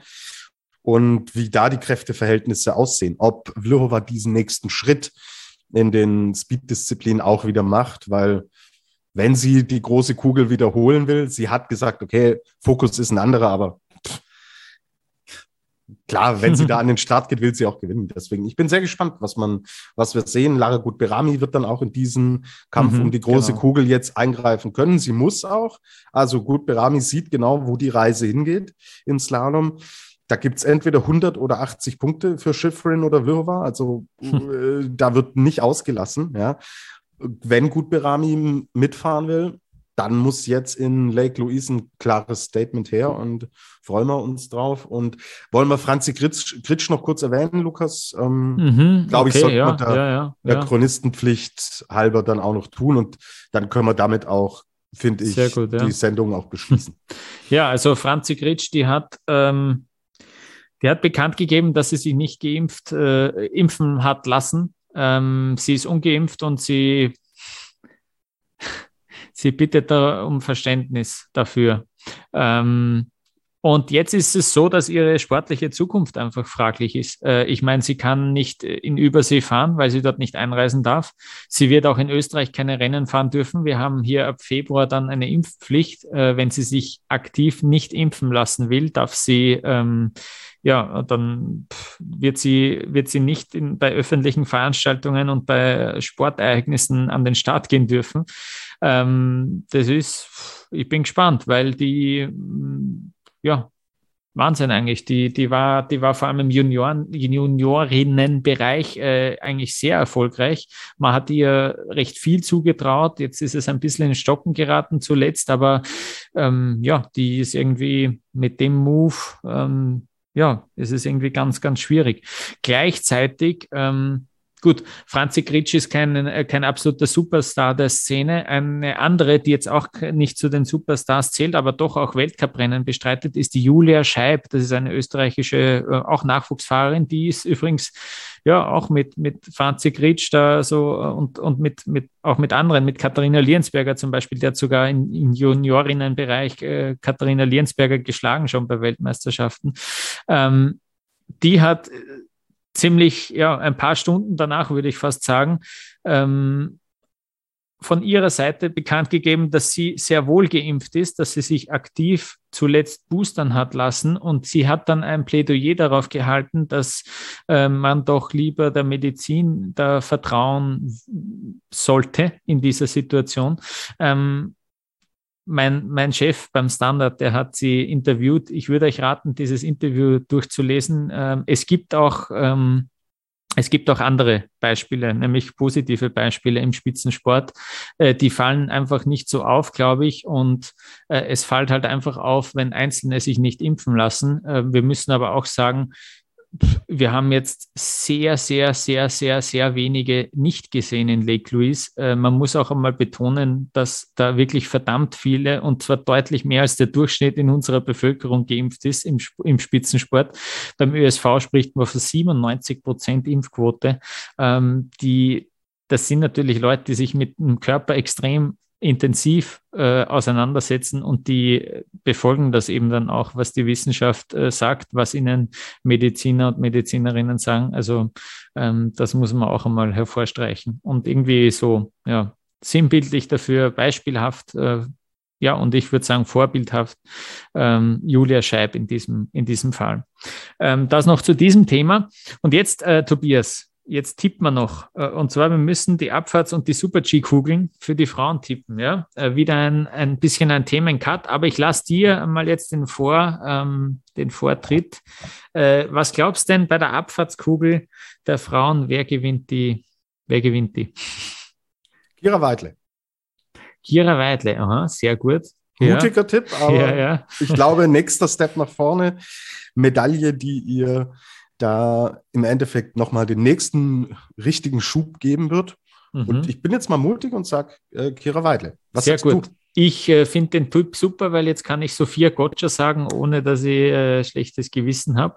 C: und wie da die Kräfteverhältnisse aussehen. Ob Vlhova diesen nächsten Schritt in den Speed-Disziplinen auch wieder macht, weil wenn sie die große Kugel wiederholen will, sie hat gesagt, okay, Fokus ist ein anderer, aber pff, klar, wenn sie da an den Start geht, will sie auch gewinnen. Deswegen, ich bin sehr gespannt, was man, was wir sehen. Lara Gut-Berami wird dann auch in diesen Kampf mhm, um die große genau. Kugel jetzt eingreifen können. Sie muss auch. Also Gut-Berami sieht genau, wo die Reise hingeht im Slalom. Da gibt's entweder hundert oder achtzig Punkte für Shiffrin oder Vlhova. Also hm. äh, da wird nicht ausgelassen, ja. Wenn Gut-Berami mitfahren will, dann muss jetzt in Lake Louise ein klares Statement her und freuen wir uns drauf. Und wollen wir Franzi Gritsch, Gritsch noch kurz erwähnen, Lukas? Ähm,
B: mhm,
C: Glaube
B: okay,
C: ich, sollte
B: ja,
C: man da
B: ja, ja,
C: der
B: ja.
C: Chronistenpflicht halber dann auch noch tun. Und dann können wir damit auch, finde ich,
B: gut, ja.
C: die Sendung auch beschließen.
B: Ja, also Franzi Gritsch, die hat... Ähm Die hat bekannt gegeben, dass sie sich nicht geimpft, äh, impfen hat lassen. Ähm, sie ist ungeimpft und sie, sie bittet da um Verständnis dafür. Ähm, und jetzt ist es so, dass ihre sportliche Zukunft einfach fraglich ist. Äh, ich meine, sie kann nicht in Übersee fahren, weil sie dort nicht einreisen darf. Sie wird auch in Österreich keine Rennen fahren dürfen. Wir haben hier ab Februar dann eine Impfpflicht. Äh, wenn sie sich aktiv nicht impfen lassen will, darf sie, ähm, ja, dann wird sie, wird sie nicht in, bei öffentlichen Veranstaltungen und bei Sportereignissen an den Start gehen dürfen. Ähm, das ist, ich bin gespannt, weil die, ja, Wahnsinn eigentlich. Die, die war, die war vor allem im Junioren, Juniorinnenbereich äh, eigentlich sehr erfolgreich. Man hat ihr recht viel zugetraut. Jetzt ist es ein bisschen in Stocken geraten zuletzt, aber ähm, ja, die ist irgendwie mit dem Move, ähm, ja, es ist irgendwie ganz, ganz schwierig. Gleichzeitig ähm, Gut, Franzi Gritsch ist kein, kein absoluter Superstar der Szene. Eine andere, die jetzt auch nicht zu den Superstars zählt, aber doch auch Weltcuprennen bestreitet, ist die Julia Scheib. Das ist eine österreichische, auch Nachwuchsfahrerin. Die ist übrigens ja auch mit, mit Franzi Gritsch da so und, und mit, mit, auch mit anderen, mit Katharina Liensberger zum Beispiel, der hat sogar in, im Juniorinnenbereich äh, Katharina Liensberger geschlagen schon bei Weltmeisterschaften. Ähm, die hat ziemlich, ja, ein paar Stunden danach, würde ich fast sagen, ähm, von ihrer Seite bekannt gegeben, dass sie sehr wohl geimpft ist, dass sie sich aktiv zuletzt boostern hat lassen und sie hat dann ein Plädoyer darauf gehalten, dass äh, man doch lieber der Medizin da vertrauen sollte in dieser Situation. Ähm, Mein, mein Chef beim Standard, der hat sie interviewt. Ich würde euch raten, dieses Interview durchzulesen. Ähm, es gibt auch, ähm, es gibt auch andere Beispiele, nämlich positive Beispiele im Spitzensport. Äh, die fallen einfach nicht so auf, glaube ich. Und äh, es fällt halt einfach auf, wenn Einzelne sich nicht impfen lassen. Äh, wir müssen aber auch sagen, wir haben jetzt sehr, sehr, sehr, sehr, sehr wenige nicht gesehen in Lake Louise. Äh, man muss auch einmal betonen, dass da wirklich verdammt viele und zwar deutlich mehr als der Durchschnitt in unserer Bevölkerung geimpft ist im, im Spitzensport. Beim Ö S V spricht man von siebenundneunzig Prozent Impfquote. Ähm, die, das sind natürlich Leute, die sich mit dem Körper extrem intensiv äh, auseinandersetzen und die befolgen das eben dann auch, was die Wissenschaft äh, sagt, was ihnen Mediziner und Medizinerinnen sagen. Also ähm, das muss man auch einmal hervorstreichen und irgendwie so ja sinnbildlich dafür, beispielhaft, äh, ja, und ich würde sagen vorbildhaft, ähm, Julia Scheib in diesem, in diesem Fall. Ähm, das noch zu diesem Thema. Und jetzt, äh, Tobias, jetzt tippt man noch. Und zwar, wir müssen die Abfahrts- und die Super-G-Kugeln für die Frauen tippen. Ja? Wieder ein, ein bisschen ein Themencut, aber ich lasse dir mal jetzt den, Vor, ähm, den Vortritt. Äh, was glaubst du denn bei der Abfahrtskugel der Frauen? Wer gewinnt die? Wer gewinnt die?
C: Kira Weidle.
B: Kira Weidle, aha, sehr gut.
C: Mutiger ja. Tipp, aber
B: ja, ja.
C: ich glaube, nächster Step nach vorne. Medaille, die ihr da im Endeffekt nochmal den nächsten richtigen Schub geben wird. Mhm. Und ich bin jetzt mal mutig und sage äh, Kira Weidle. Was
B: Sehr
C: sagst
B: gut.
C: du?
B: Ich äh, finde den Typ super, weil jetzt kann ich Sophia Gotcha sagen, ohne dass ich äh, schlechtes Gewissen habe.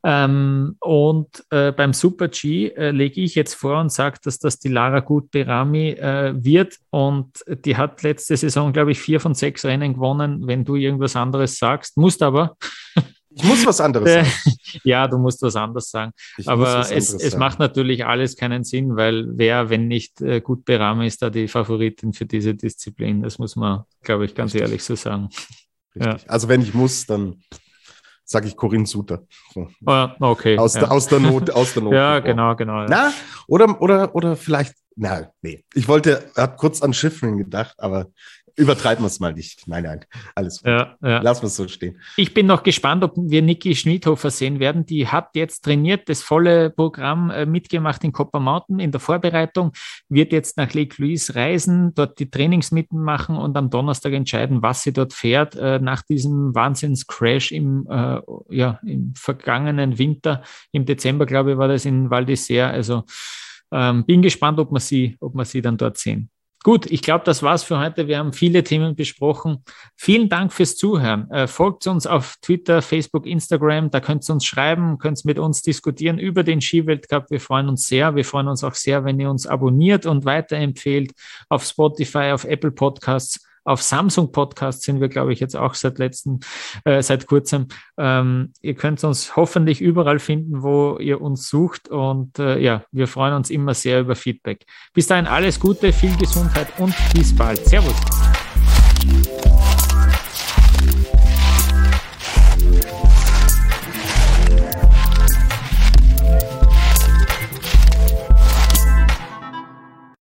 B: Ähm, und äh, beim Super-G äh, lege ich jetzt vor und sage, dass das die Lara Gut-Berami äh, wird. Und die hat letzte Saison, glaube ich, vier von sechs Rennen gewonnen. Wenn du irgendwas anderes sagst, musst aber...
C: Ich muss was anderes sagen.
B: Ja, du musst was anderes sagen. Ich Aber es, es macht natürlich alles keinen Sinn, weil wer, wenn nicht äh, Gut-Berami, ist da die Favoritin für diese Disziplin. Das muss man, glaube ich, ganz Richtig. ehrlich so sagen.
C: Ja. Also wenn ich muss, dann sage ich Corinne Suter. So.
B: Ah, okay.
C: Aus,
B: ja.
C: der, aus der Not. Aus der Not
B: ja, genau, genau. Ja.
C: Na, oder, oder, oder vielleicht, na, nee. Ich wollte, habe kurz an Schiffrin gedacht, aber übertreiben wir es mal nicht. Nein, nein, alles gut.
B: Ja, ja.
C: Lassen wir es so stehen.
B: Ich bin noch gespannt, ob wir Niki Schmidhofer sehen werden. Die hat jetzt trainiert, das volle Programm äh, mitgemacht in Copper Mountain in der Vorbereitung, wird jetzt nach Lake Louise reisen, dort die Trainings mitmachen und am Donnerstag entscheiden, was sie dort fährt, äh, nach diesem Wahnsinns-Crash im, äh, ja, im vergangenen Winter. Im Dezember, glaube ich, war das in Val d'Isère. Also ähm, bin gespannt, ob wir sie, ob wir sie dann dort sehen. Gut, ich glaube, das war's für heute. Wir haben viele Themen besprochen. Vielen Dank fürs Zuhören. Äh, folgt uns auf Twitter, Facebook, Instagram. Da könnt ihr uns schreiben, könnt mit uns diskutieren über den Skiweltcup. Wir freuen uns sehr. Wir freuen uns auch sehr, wenn ihr uns abonniert und weiterempfehlt auf Spotify, auf Apple Podcasts. Auf Samsung Podcast sind wir, glaube ich, jetzt auch seit letzten, äh, seit kurzem. Ähm, ihr könnt uns hoffentlich überall finden, wo ihr uns sucht. Und äh, ja, wir freuen uns immer sehr über Feedback. Bis dahin alles Gute, viel Gesundheit und bis bald. Servus.